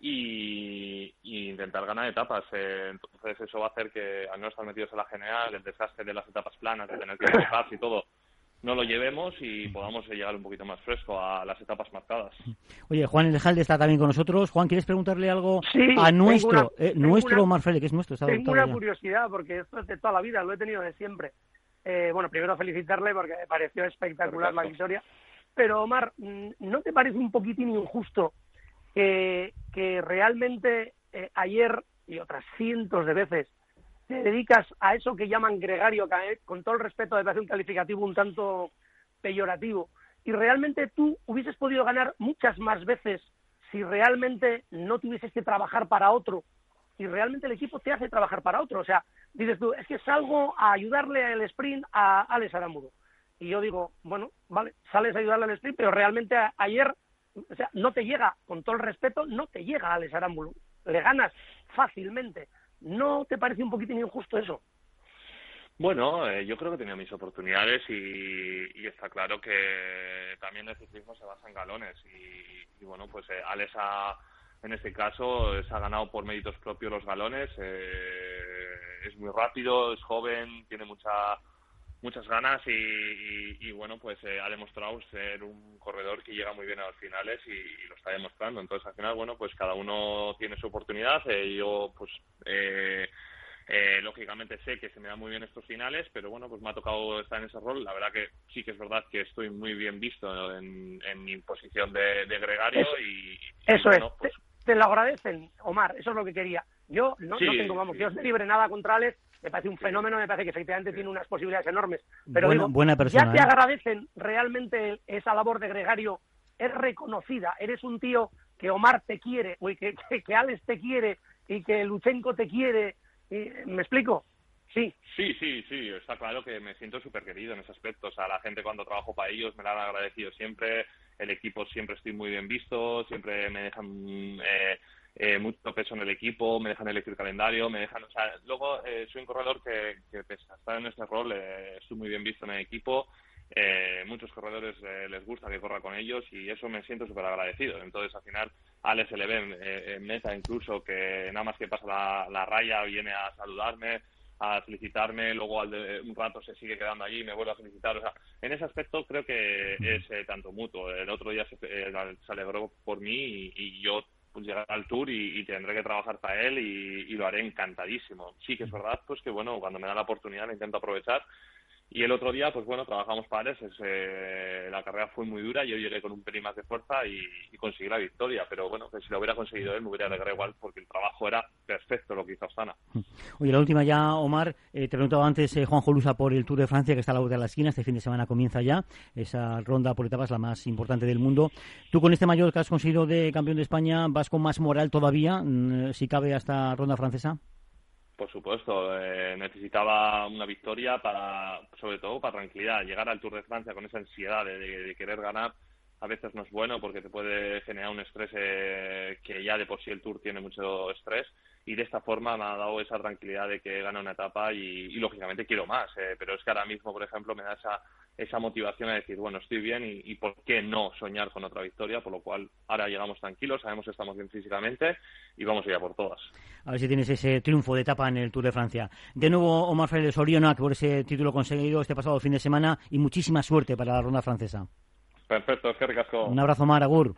y intentar ganar etapas. Entonces, eso va a hacer que, al no estar metidos en la general, el desgaste de las etapas planas, de tener que trabajar y todo, no lo llevemos y podamos llegar un poquito más fresco a las etapas marcadas. Oye, Juan Elejalde está también con nosotros. Juan, ¿quieres preguntarle algo a nuestro Marc Fraile, que es nuestro? Tengo una curiosidad, porque esto es de toda la vida, lo he tenido de siempre. Primero felicitarle porque me pareció espectacular la victoria. Pero, Omar, ¿no te parece un poquitín injusto que realmente ayer y otras cientos de veces te dedicas a eso que llaman gregario, con todo el respeto, me parece un calificativo un tanto peyorativo, y realmente tú hubieses podido ganar muchas más veces si realmente no tuvieses que trabajar para otro y realmente el equipo te hace trabajar para otro? O sea, dices tú, es que salgo a ayudarle al sprint a Alex Aramburu. Y yo digo, vale, sales a ayudarle al sprint, pero realmente ayer, o sea, no te llega, con todo el respeto, no te llega a Alex Aramburu. Le ganas fácilmente. ¿No te parece un poquitín injusto eso? Bueno, yo creo que he tenido mis oportunidades y está claro que también el ciclismo se basa en galones y bueno, pues Alex en este caso se ha ganado por méritos propios los galones, es muy rápido, es joven, tiene muchas ganas y bueno, pues ha demostrado ser un corredor que llega muy bien a los finales y lo está demostrando. Entonces al final, bueno, pues cada uno tiene su oportunidad, yo pues lógicamente sé que se me dan muy bien estos finales, pero bueno, pues me ha tocado estar en ese rol. La verdad que sí que es verdad que estoy muy bien visto en mi posición de gregario eso bueno, es, pues, te lo agradecen, Omar, eso es lo que quería. Yo no sí, tengo, vamos, sí, yo no libre nada contra Alex, me parece un fenómeno, me parece que efectivamente tiene unas posibilidades enormes, pero buena persona, ya te agradecen realmente esa labor de gregario, es reconocida, eres un tío que Omar te quiere, que Alex te quiere y que Luchenko te quiere. ¿Me explico? Sí. Sí, está claro que me siento súper querido en ese aspecto. O sea, la gente cuando trabajo para ellos me la han agradecido siempre, el equipo siempre estoy muy bien visto, siempre me dejan mucho peso en el equipo, me dejan elegir calendario, me dejan... O sea, luego soy un corredor que pese a estar en este rol, estoy muy bien visto en el equipo. Muchos corredores les gusta que corra con ellos y eso me siento súper agradecido. Entonces al final Alex se le ve en meta incluso que nada más que pasa la raya viene a saludarme, a felicitarme, luego un rato se sigue quedando allí y me vuelve a felicitar. O sea, en ese aspecto creo que es tanto mutuo. El otro día se alegró por mí y yo pues llegar al Tour y tendré que trabajar para él y lo haré encantadísimo. Sí que es verdad pues que bueno, cuando me da la oportunidad la intento aprovechar. Y el otro día, pues bueno, trabajamos para Alex, la carrera fue muy dura, yo llegué con un pelín más de fuerza y conseguí la victoria, pero bueno, que si lo hubiera conseguido él me hubiera alegrado igual, porque el trabajo era perfecto lo que hizo Astana. Oye, la última ya, Omar, te preguntaba antes Juanjo Lusa por el Tour de Francia, que está a la vuelta de la esquina, este fin de semana comienza ya, esa ronda por etapas la más importante del mundo. Tú con este mayor que has conseguido de campeón de España, ¿vas con más moral todavía, si cabe, a esta ronda francesa? Por supuesto, necesitaba una victoria sobre todo para tranquilidad. Llegar al Tour de Francia con esa ansiedad de querer ganar a veces no es bueno porque te puede generar un estrés que ya de por sí el Tour tiene mucho estrés y de esta forma me ha dado esa tranquilidad de que gana una etapa y lógicamente quiero más, pero es que ahora mismo, por ejemplo, me da esa motivación a decir, bueno, estoy bien y por qué no soñar con otra victoria, por lo cual ahora llegamos tranquilos, sabemos que estamos bien físicamente y vamos a ir a por todas. A ver si tienes ese triunfo de etapa en el Tour de Francia. De nuevo, Omar Fraile Sorionak por ese título conseguido este pasado fin de semana y muchísima suerte para la ronda francesa. Perfecto, es que ricasco. Un abrazo, Omar, agur.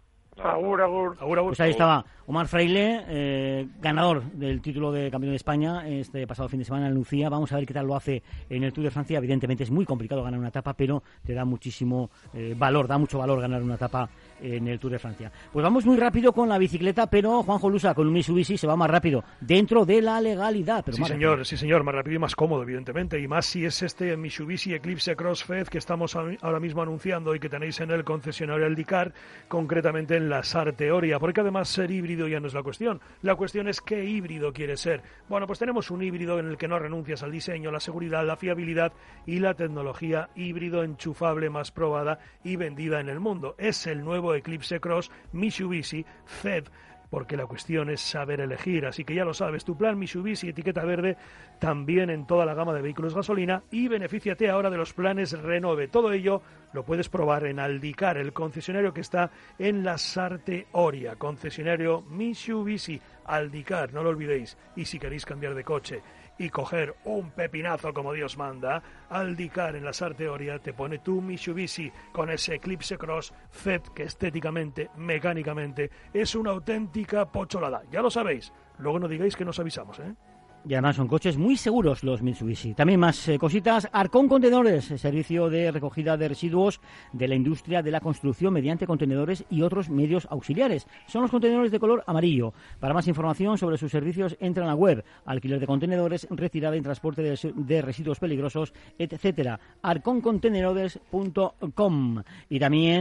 Agur. Pues ahí estaba Omar Fraile, ganador del título de campeón de España este pasado fin de semana en Lucía. Vamos a ver qué tal lo hace en el Tour de Francia. Evidentemente es muy complicado ganar una etapa, pero te da muchísimo valor, da mucho valor ganar una etapa en el Tour de Francia. Pues vamos muy rápido con la bicicleta, pero Juanjo Lusa con un Mitsubishi se va más rápido, dentro de la legalidad. Pero sí, señor, más rápido y más cómodo, evidentemente, y más si es este Mitsubishi Eclipse Crossfed que estamos ahora mismo anunciando y que tenéis en el concesionario Aldicar, concretamente en la Sarteoria, porque además ser híbrido ya no es la cuestión es qué híbrido quieres ser. Bueno, pues tenemos un híbrido en el que no renuncias al diseño, la seguridad, la fiabilidad y la tecnología, híbrido enchufable más probada y vendida en el mundo. Es el nuevo Eclipse Cross Mitsubishi ZEV, porque la cuestión es saber elegir, así que ya lo sabes, tu plan Mitsubishi etiqueta verde también en toda la gama de vehículos gasolina y benefíciate ahora de los planes Renove. Todo ello lo puedes probar en Aldicar, el concesionario que está en la Sarteoria, concesionario Mitsubishi Aldicar, no lo olvidéis. Y si queréis cambiar de coche y coger un pepinazo como Dios manda, Aldicar en la Sarteoria te pone tu Mitsubishi con ese Eclipse Cross ZEV que estéticamente, mecánicamente es una auténtica pocholada. Ya lo sabéis, luego no digáis que nos avisamos, ¿eh? Y además son coches muy seguros los Mitsubishi. También más cositas. Arcón Contenedores, servicio de recogida de residuos de la industria de la construcción mediante contenedores y otros medios auxiliares. Son los contenedores de color amarillo. Para más información sobre sus servicios, entra en la web. Alquiler de contenedores, retirada y transporte de residuos peligrosos, etcétera. arconcontenedores.com. Y también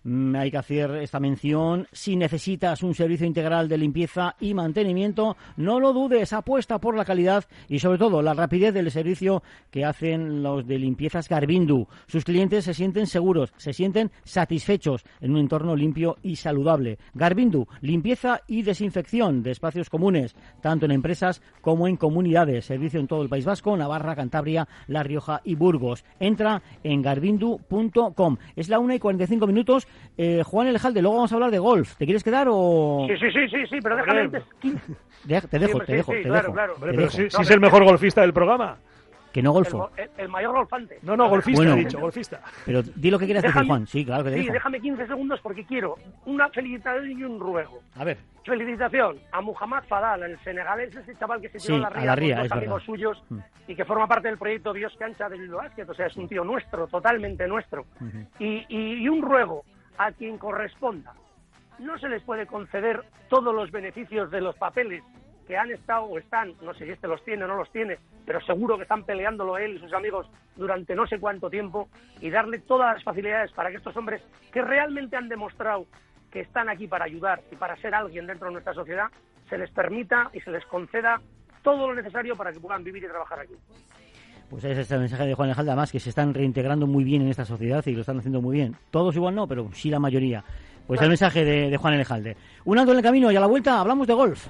Hay que hacer esta mención. Si necesitas un servicio integral de limpieza y mantenimiento, no lo dudes, apuesta por la calidad y sobre todo la rapidez del servicio que hacen los de Limpiezas Garbindu. Sus clientes se sienten seguros, se sienten satisfechos en un entorno limpio y saludable. Garbindu, limpieza y desinfección de espacios comunes, tanto en empresas como en comunidades. Servicio en todo el País Vasco, Navarra, Cantabria, La Rioja y Burgos. Entra en garbindu.com. Es la 1:45. Juan Elejalde, luego vamos a hablar de golf. ¿Te quieres quedar o...? Sí, pero déjame antes 15. Te dejo. Claro. Pero si es el mejor golfista del programa. Que no golfo. El mayor golfante. No, golfista, bueno, he dicho, golfista. Pero di lo que quieras decir, Juan. Sí, claro que te dejo. Déjame 15 segundos porque quiero una felicitación y un ruego. A ver. Felicitación a Muhammad Fadal, el senegalés, ese chaval que se tiró a la ría con dos amigos suyos y que forma parte del proyecto Dios Cancha de Bilbao Basket. O sea, es un tío nuestro, totalmente nuestro. Y un ruego a quien corresponda. No se les puede conceder todos los beneficios de los papeles que han estado o están, no sé si este los tiene o no los tiene, pero seguro que están peleándolo él y sus amigos durante no sé cuánto tiempo, y darle todas las facilidades para que estos hombres que realmente han demostrado que están aquí para ayudar y para ser alguien dentro de nuestra sociedad, se les permita y se les conceda todo lo necesario para que puedan vivir y trabajar aquí. Pues ese es el mensaje de Juan Elejalde, además, que se están reintegrando muy bien en esta sociedad y lo están haciendo muy bien. Todos igual no, pero sí la mayoría. Pues el mensaje de Juan Elejalde. Un alto en el camino y a la vuelta hablamos de golf.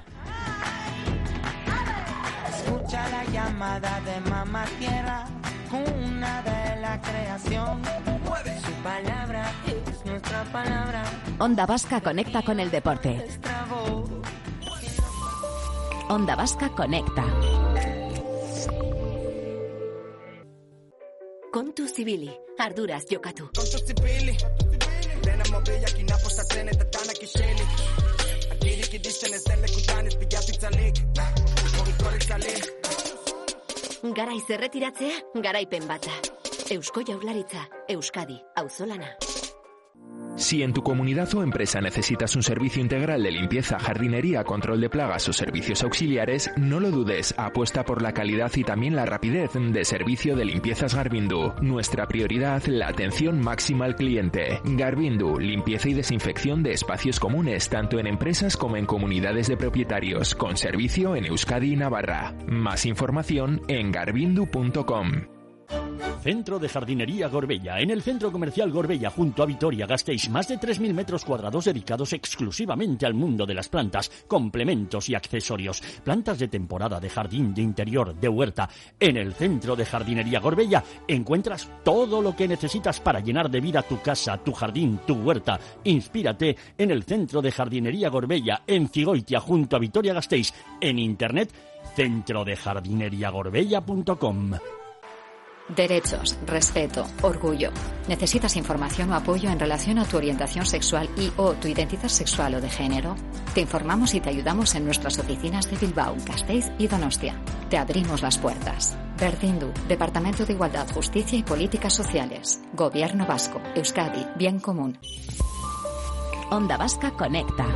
Escucha la llamada de Mamá Tierra, una de la creación. Su palabra es nuestra palabra. Onda Vasca conecta con el deporte. Onda Vasca conecta. Kontu Zibili, arduraz jokatu. Garaiz erretiratzea, garaipen bata. Eusko Jaurlaritza, Euskadi, auzolana. Si en tu comunidad o empresa necesitas un servicio integral de limpieza, jardinería, control de plagas o servicios auxiliares, no lo dudes, apuesta por la calidad y también la rapidez de servicio de Limpiezas Garbindu. Nuestra prioridad, la atención máxima al cliente. Garbindu, limpieza y desinfección de espacios comunes, tanto en empresas como en comunidades de propietarios, con servicio en Euskadi y Navarra. Más información en garbindu.com. Centro de Jardinería Gorbella. En el Centro Comercial Gorbella, junto a Vitoria-Gasteiz, más de 3.000 metros cuadrados dedicados exclusivamente al mundo de las plantas, complementos y accesorios. Plantas de temporada, de jardín, de interior, de huerta. En el Centro de Jardinería Gorbella encuentras todo lo que necesitas para llenar de vida tu casa, tu jardín, tu huerta. Inspírate en el Centro de Jardinería Gorbella, en Cigoitia, junto a Vitoria-Gasteiz. En internet, centrodejardineriagorbella.com. Derechos, respeto, orgullo. ¿Necesitas información o apoyo en relación a tu orientación sexual y o tu identidad sexual o de género? Te informamos y te ayudamos en nuestras oficinas de Bilbao, Gasteiz y Donostia. Te abrimos las puertas. Berdindu, Departamento de Igualdad, Justicia y Políticas Sociales. Gobierno Vasco, Euskadi, Bien Común. Onda Vasca conecta.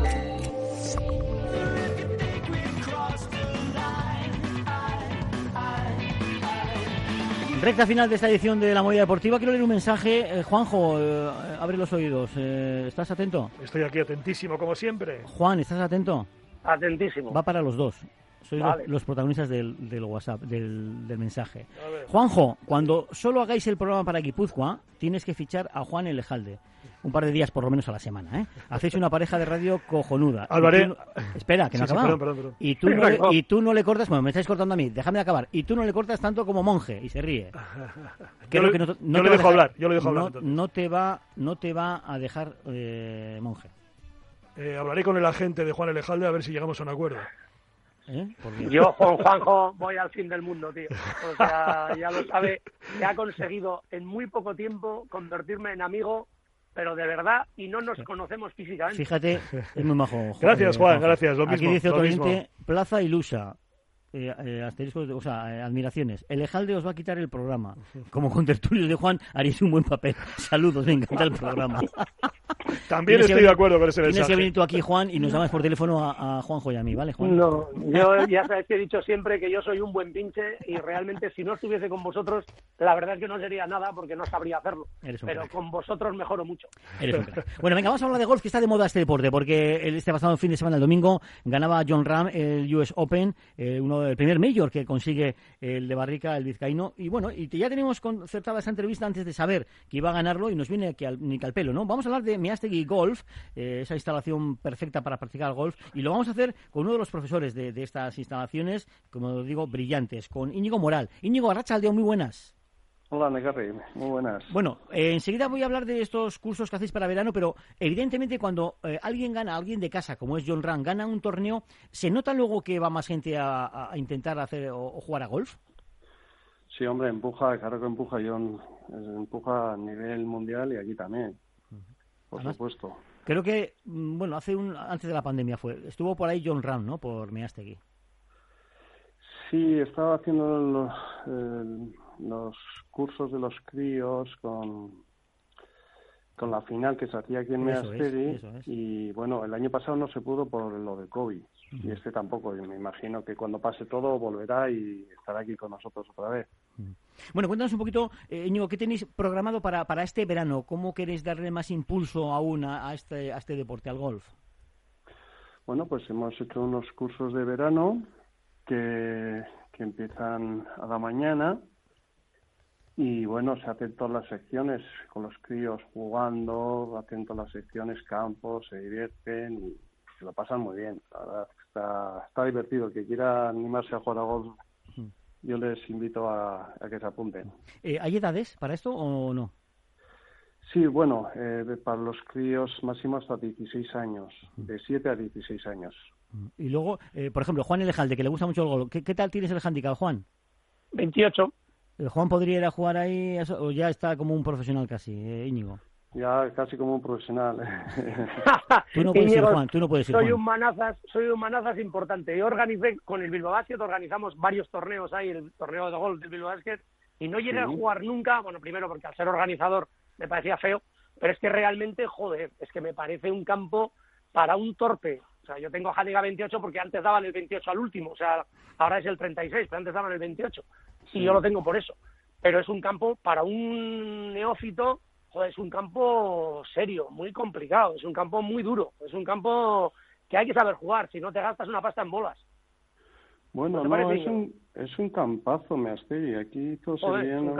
Recta final de esta edición de la Movida Deportiva. Quiero leer un mensaje. Juanjo, abre los oídos. ¿Estás atento? Estoy aquí atentísimo, como siempre. Juan, ¿estás atento? Atentísimo. Va para los dos. Sois vale. los protagonistas del WhatsApp, del mensaje. Juanjo, cuando solo hagáis el programa para Guipúzcoa, tienes que fichar a Juan Elejalde. Un par de días por lo menos a la semana, ¿eh? Hacéis una pareja de radio cojonuda. Álvarez. Espera, que no ha acabado. Perdón. Y tú no le cortas, bueno, me estáis cortando a mí, déjame de acabar. Y tú no le cortas tanto como Monje, y se ríe. Yo le dejo hablar. No te va a dejar Monje. Hablaré con el agente de Juan Elejalde a ver si llegamos a un acuerdo. Yo, Juanjo, voy al fin del mundo, tío. O sea, ya lo sabe, que ha conseguido en muy poco tiempo convertirme en amigo, pero de verdad, y no nos conocemos físicamente. Fíjate, es muy majo. Gracias, Juan, gracias. Lo mismo. Aquí dice otro oyente, Plaza Ilusa. asteriscos, o sea, admiraciones. El Ejalde os va a quitar el programa. Como contertulios de Juan, haréis un buen papel. Saludos, me encanta el programa. También estoy de acuerdo con ese mensaje. Tienes que venir tú aquí, Juan, y nos llamas por teléfono a Juanjo y a mí, ¿vale, Juan? No, yo ya sabes que he dicho siempre que yo soy un buen pinche y realmente si no estuviese con vosotros, la verdad es que no sería nada porque no sabría hacerlo. Pero con vosotros mejoro mucho. Eres un crack. Bueno, venga, vamos a hablar de golf, que está de moda este deporte, porque este pasado fin de semana, el domingo, ganaba Jon Rahm el US Open, el primer major que consigue el de Barrica, el vizcaíno, y bueno, y ya teníamos concertada esa entrevista antes de saber que iba a ganarlo y nos viene aquí ni que al pelo, ¿no? Vamos a hablar de Meaztegui Golf, esa instalación perfecta para practicar golf, y lo vamos a hacer con uno de los profesores de estas instalaciones, como digo, brillantes, con Íñigo Moral. Íñigo, arratsaldeon, muy buenas. Hola, Negarri, muy buenas. Bueno, enseguida voy a hablar de estos cursos que hacéis para verano, pero evidentemente cuando alguien de casa, como es Jon Rahm, gana un torneo, ¿se nota luego que va más gente a intentar hacer o jugar a golf? Sí, hombre, empuja, claro que empuja Jon, empuja a nivel mundial y aquí también, por supuesto. Creo que, bueno, antes de la pandemia estuvo por ahí Jon Rahm, ¿no?, por Meaztegui. Sí, estaba haciendo los cursos de los críos con la final que se hacía aquí en Meaztegui, y bueno, el año pasado no se pudo por lo de COVID, y este tampoco, y me imagino que cuando pase todo volverá y estará aquí con nosotros otra vez. Bueno, cuéntanos un poquito, Íñigo, ¿qué tenéis programado para este verano? ¿Cómo queréis darle más impulso aún a este deporte, al golf? Bueno, pues hemos hecho unos cursos de verano que empiezan a la mañana, y bueno, se hacen todas las secciones con los críos jugando, hacen todas las secciones, campos, se divierten y se lo pasan muy bien. La verdad, está divertido. El que quiera animarse a jugar a golf, yo les invito a que se apunten. ¿Hay edades para esto o no? Sí, bueno, para los críos máximo hasta 16 años, de 7 a 16 años. Y luego, por ejemplo, Juan Elejalde, que le gusta mucho el golf. ¿Qué tal tienes el handicap, Juan? 28. ¿Juan podría ir a jugar ahí o ya está como un profesional casi, Íñigo? Ya casi como un profesional. Tú no puedes ir, Juan, tú no puedes ir, Soy Juan. Soy un manazas importante. Yo organicé con el Bilbao Basket, organizamos varios torneos ahí, el torneo de golf del Bilbao Basket, y no llegué a jugar nunca, bueno, primero porque al ser organizador me parecía feo, pero es que realmente, joder, es que me parece un campo para un torpe. O sea, yo tengo handicap 28 porque antes daban el 28 al último, o sea, ahora es el 36, pero antes daban el 28. Y yo lo tengo por eso. Pero es un campo para un neófito, joder, es un campo serio, muy complicado, es un campo muy duro, es un campo que hay que saber jugar, si no te gastas una pasta en bolas. Bueno, no, es un campazo, Meaztegui. Aquí todo se viene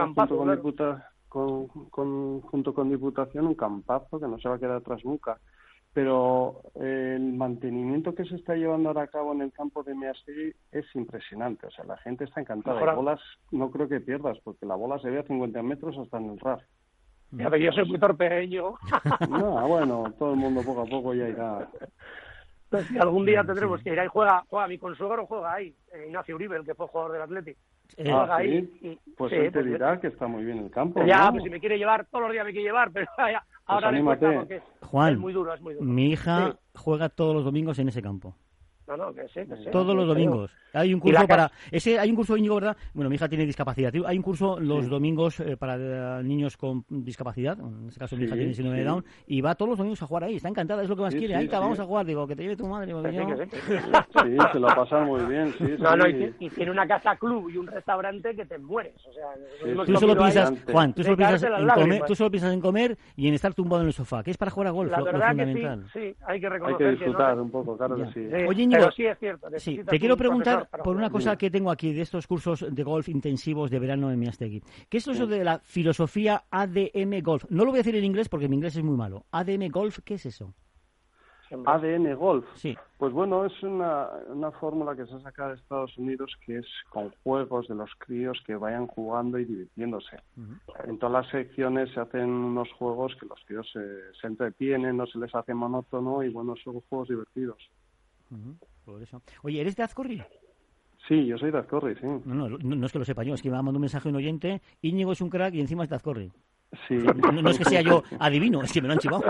junto con Diputación, un campazo que no se va a quedar atrás nunca. Pero el mantenimiento que se está llevando ahora a cabo en el campo de Meaztegui es impresionante. O sea, la gente está encantada. Las bolas no creo que pierdas, porque la bola se ve a 50 metros hasta en el RAF. Ya, pero yo soy muy torpe, yo. No, bueno, todo el mundo poco a poco ya irá. Pues si algún día tendremos que ir ahí, juega mi consuegro, juega ahí, Ignacio Uribe, el que fue jugador del Athletic. Juega ahí. Y, pues él te dirá que está muy bien el campo. Ya, ¿no? pues si me quiere llevar, todos los días me quiere llevar, pero ya, ahora pues le cuesta porque Juan, es muy duro, es muy duro. Mi hija juega todos los domingos en ese campo. No, que sé. Todos los domingos. Hay un curso hay un curso, Íñigo, ¿verdad? Bueno, mi hija tiene discapacidad. Hay un curso los domingos para niños con discapacidad. En este caso mi hija tiene síndrome de Down. Y va todos los domingos a jugar ahí. Está encantada, es lo que más quiere. Ahí vamos a jugar. Digo, que te lleve tu madre. Sí, se lo pasan muy bien. Sí, y tiene una casa club y un restaurante que te mueres. O sea, tú solo piensas, Juan, tú solo piensas en comer y en estar tumbado en el sofá, que es para jugar a golf. La verdad fundamental. que sí, hay que reconocer. Hay que disfrutar un poco, claro que sí. Oye, Íñigo, pero sí es cierto. Sí, te quiero preguntar por una cosa que tengo aquí de estos cursos de golf intensivos de verano en Meaztegui. ¿Qué es eso de la filosofía ADM Golf? No lo voy a decir en inglés porque mi inglés es muy malo. ADM Golf, ¿qué es eso? ADN Golf. Sí. Pues bueno, es una fórmula que se ha sacado de Estados Unidos, que es con juegos de los críos que vayan jugando y divirtiéndose. En todas las secciones se hacen unos juegos que los críos se entretienen, no se les hace monótono y bueno, son juegos divertidos. Por eso. Oye, ¿eres de Azcorri? Sí, yo soy de Azcorri, sí. No es que lo sepa yo, es que me ha mandado un mensaje un oyente, Íñigo es un crack y encima es de Azcorri. Sí. No es que sea yo adivino, es que me lo han chivado.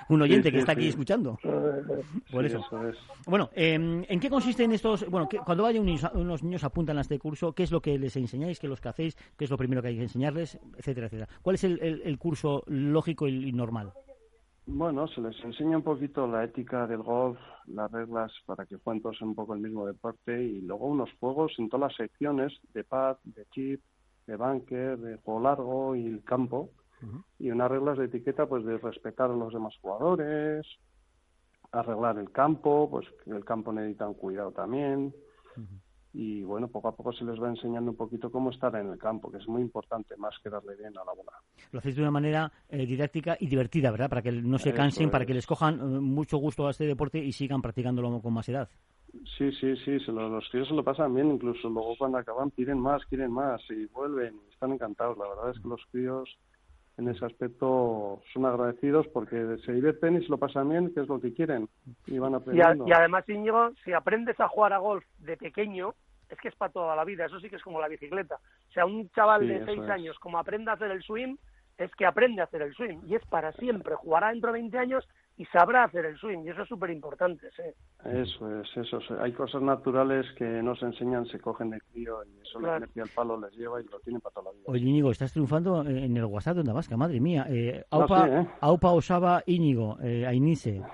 un oyente Sí, que está aquí sí. escuchando. Por Sí, eso. es. Bueno, ¿en qué consisten estos? Bueno, cuando vayan unos niños apuntan a este curso, ¿qué es lo que les enseñáis? ¿Qué es lo que hacéis? ¿Qué es lo primero que hay que enseñarles? Etcétera, etcétera. ¿Cuál es el curso lógico y normal? Bueno, se les enseña un poquito la ética del golf, las reglas para que jueguen todos un poco el mismo deporte y luego unos juegos en todas las secciones de pad, de chip, de bunker, de juego largo y el campo. Y unas reglas de etiqueta, pues de respetar a los demás jugadores, arreglar el campo, pues que el campo necesita un cuidado también. Y bueno, poco a poco se les va enseñando un poquito cómo estar en el campo, que es muy importante más que darle bien a la bola. Lo hacéis de una manera didáctica y divertida, ¿verdad? Para que no se Eso cansen, para es. que les cojan mucho gusto a este deporte y sigan practicándolo con más edad. Sí, los tíos se lo pasan bien, incluso luego cuando acaban quieren más y vuelven, están encantados. La verdad es que los críos en ese aspecto son agradecidos porque se divierten y se lo pasan bien, que es lo que quieren, y van aprendiendo. Y además, Íñigo, si aprendes a jugar a golf de pequeño, es que es para toda la vida, eso sí que es como la bicicleta. O sea, un chaval Sí, de eso 6 es. años, como aprende a hacer el swing, es que aprende a hacer el swing, y es para siempre, jugará dentro de 20 años y sabrá hacer el swing, y eso es súper importante, sí. Eso es. Hay cosas naturales que no se enseñan, se cogen de crío y eso Claro. la energía al palo les lleva y lo tienen para toda la vida. Oye, Íñigo, estás triunfando en el WhatsApp de Onda Vasca, madre mía. No, Aupa, sí, ¿eh? Aupa Osaba Íñigo, Ainice.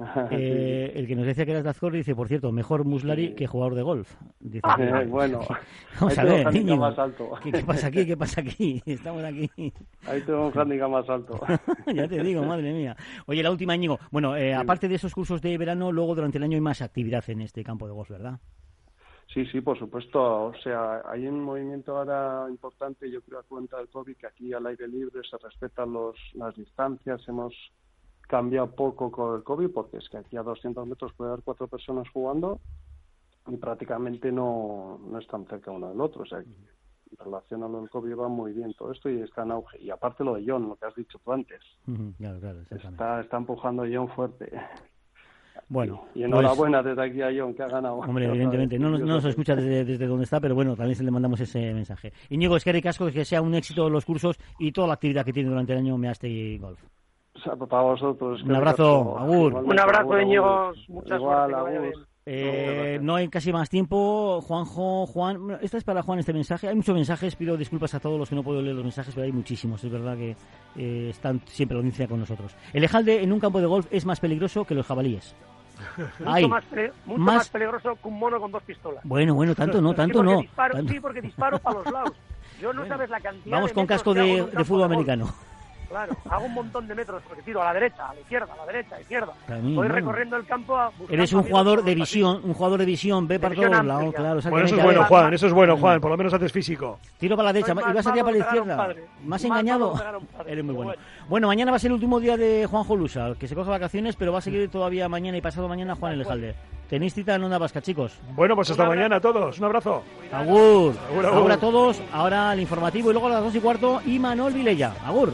El que nos decía que eras de Azcorri dice, por cierto, mejor Muslari que jugador de golf. Dice, Bueno, vamos ahí a tengo ver, un handicap Íñigo, más alto. ¿qué pasa aquí? ¿Qué pasa aquí? Estamos aquí. Ahí tengo un handicap más alto. Ya te digo, madre mía. Oye, la última, Íñigo. Bueno, aparte de esos cursos de verano, luego durante el año hay más actividad en este campo de golf, ¿verdad? Sí, por supuesto. O sea, hay un movimiento ahora importante, yo creo, a cuenta del COVID, que aquí al aire libre se respetan las distancias. Hemos cambiado poco con el COVID, porque es que aquí a 200 metros puede haber 4 personas jugando y prácticamente no están cerca uno del otro. O sea, en relación a lo del COVID va muy bien todo esto y está en auge. Y aparte lo de John, lo que has dicho tú antes. Claro, exactamente. Está empujando John fuerte. Bueno, y enhorabuena desde aquí a John, que ha ganado. Hombre, evidentemente, no nos escucha desde donde está, pero bueno, también se le mandamos ese mensaje. Íñigo, es que sea un éxito los cursos y toda la actividad que tiene durante el año Measte Golf. O sea, para vosotros. Un abrazo, agur. Un abrazo, Íñigo, mucha Igual, suerte. agur. No hay casi más tiempo. Juan, esta es para Juan, este mensaje. Hay muchos mensajes, pido disculpas a todos los que no puedo leer los mensajes, pero hay muchísimos. Es verdad que están siempre la audiencia con nosotros. El Ejalde en un campo de golf es más peligroso que los jabalíes. Mucho más peligroso que un mono con 2 pistolas. Bueno, tanto no. Sí, porque disparo para los lados. Yo no sabes la cantidad. Vamos de con metros casco que hago en un de campo fútbol golf. americano. Claro, hago un montón de metros porque tiro a la derecha, a la izquierda, a la derecha, a la izquierda. También, Voy bueno. recorriendo el campo buscando Eres un amigos jugador por de los visión, ve para Visión todos amplia. lados, claro. Bueno, eso es exactamente. bueno, A ver, Juan, eso es bueno, Juan, por lo menos haces físico. Tiro para la derecha, Soy y vas más a tirar para la malo que pegar a un izquierda. padre. Más Más engañado. malo que pegar a un padre. Eres muy bueno. Bueno. Bueno, mañana va a ser el último día de Juanjo Lusa, que se coge vacaciones, pero va a seguir todavía mañana y pasado mañana Juan Elejalde. Tenéis cita en Onda Vasca, chicos. Bueno, pues hasta mañana a todos. Un abrazo. Agur. Agur. Agur a todos. Ahora el informativo y luego a las 2:15 y Manuel Vilella. Agur.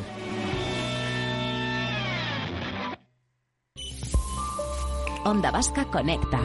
Onda Vasca Conecta.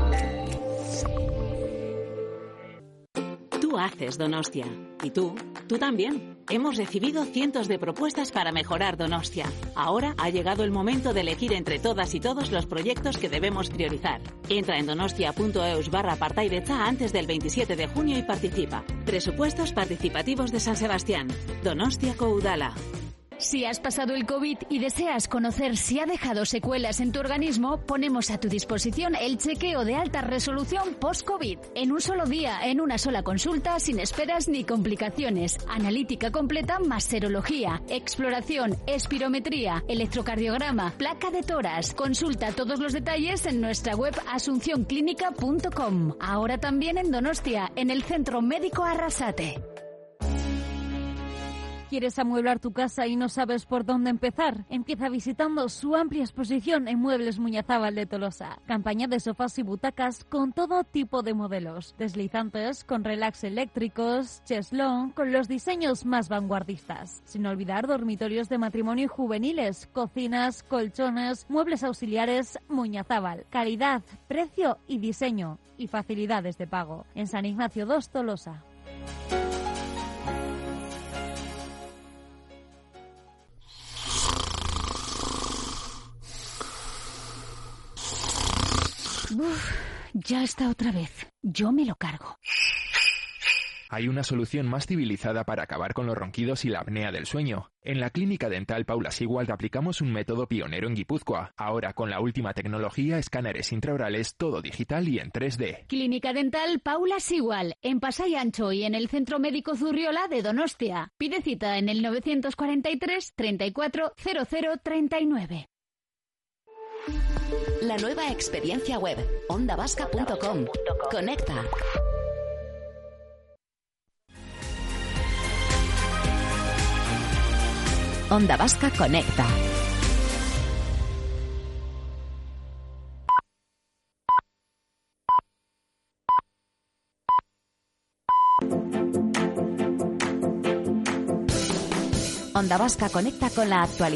Tú haces Donostia. ¿Y tú? Tú también. Hemos recibido cientos de propuestas para mejorar Donostia. Ahora ha llegado el momento de elegir entre todas y todos los proyectos que debemos priorizar. Entra en donostia.eus/partaidecha antes del 27 de junio y participa. Presupuestos participativos de San Sebastián. Donostiako Udala. Si has pasado el COVID y deseas conocer si ha dejado secuelas en tu organismo, ponemos a tu disposición el chequeo de alta resolución post-COVID. En un solo día, en una sola consulta, sin esperas ni complicaciones. Analítica completa más serología, exploración, espirometría, electrocardiograma, placa de tórax. Consulta todos los detalles en nuestra web asuncionclínica.com. Ahora también en Donostia, en el Centro Médico Arrasate. ¿Quieres amueblar tu casa y no sabes por dónde empezar? Empieza visitando su amplia exposición en Muebles Muñazábal de Tolosa. Campaña de sofás y butacas con todo tipo de modelos. Deslizantes con relax eléctricos, cheslón con los diseños más vanguardistas. Sin olvidar dormitorios de matrimonio y juveniles, cocinas, colchones, muebles auxiliares. Muñazábal. Calidad, precio y diseño. Y facilidades de pago. En San Ignacio 2, Tolosa. Ya está otra vez. Yo me lo cargo. Hay una solución más civilizada para acabar con los ronquidos y la apnea del sueño. En la Clínica Dental Paula Sigwald aplicamos un método pionero en Guipúzcoa. Ahora con la última tecnología, escáneres intraorales, todo digital y en 3D. Clínica Dental Paula Sigwald, en Pasai Ancho y en el Centro Médico Zurriola de Donostia. Pide cita en el 943 34 0039. La nueva experiencia web, ondavasca.com. Conecta. Onda Vasca Conecta. Onda Vasca conecta con la actualidad.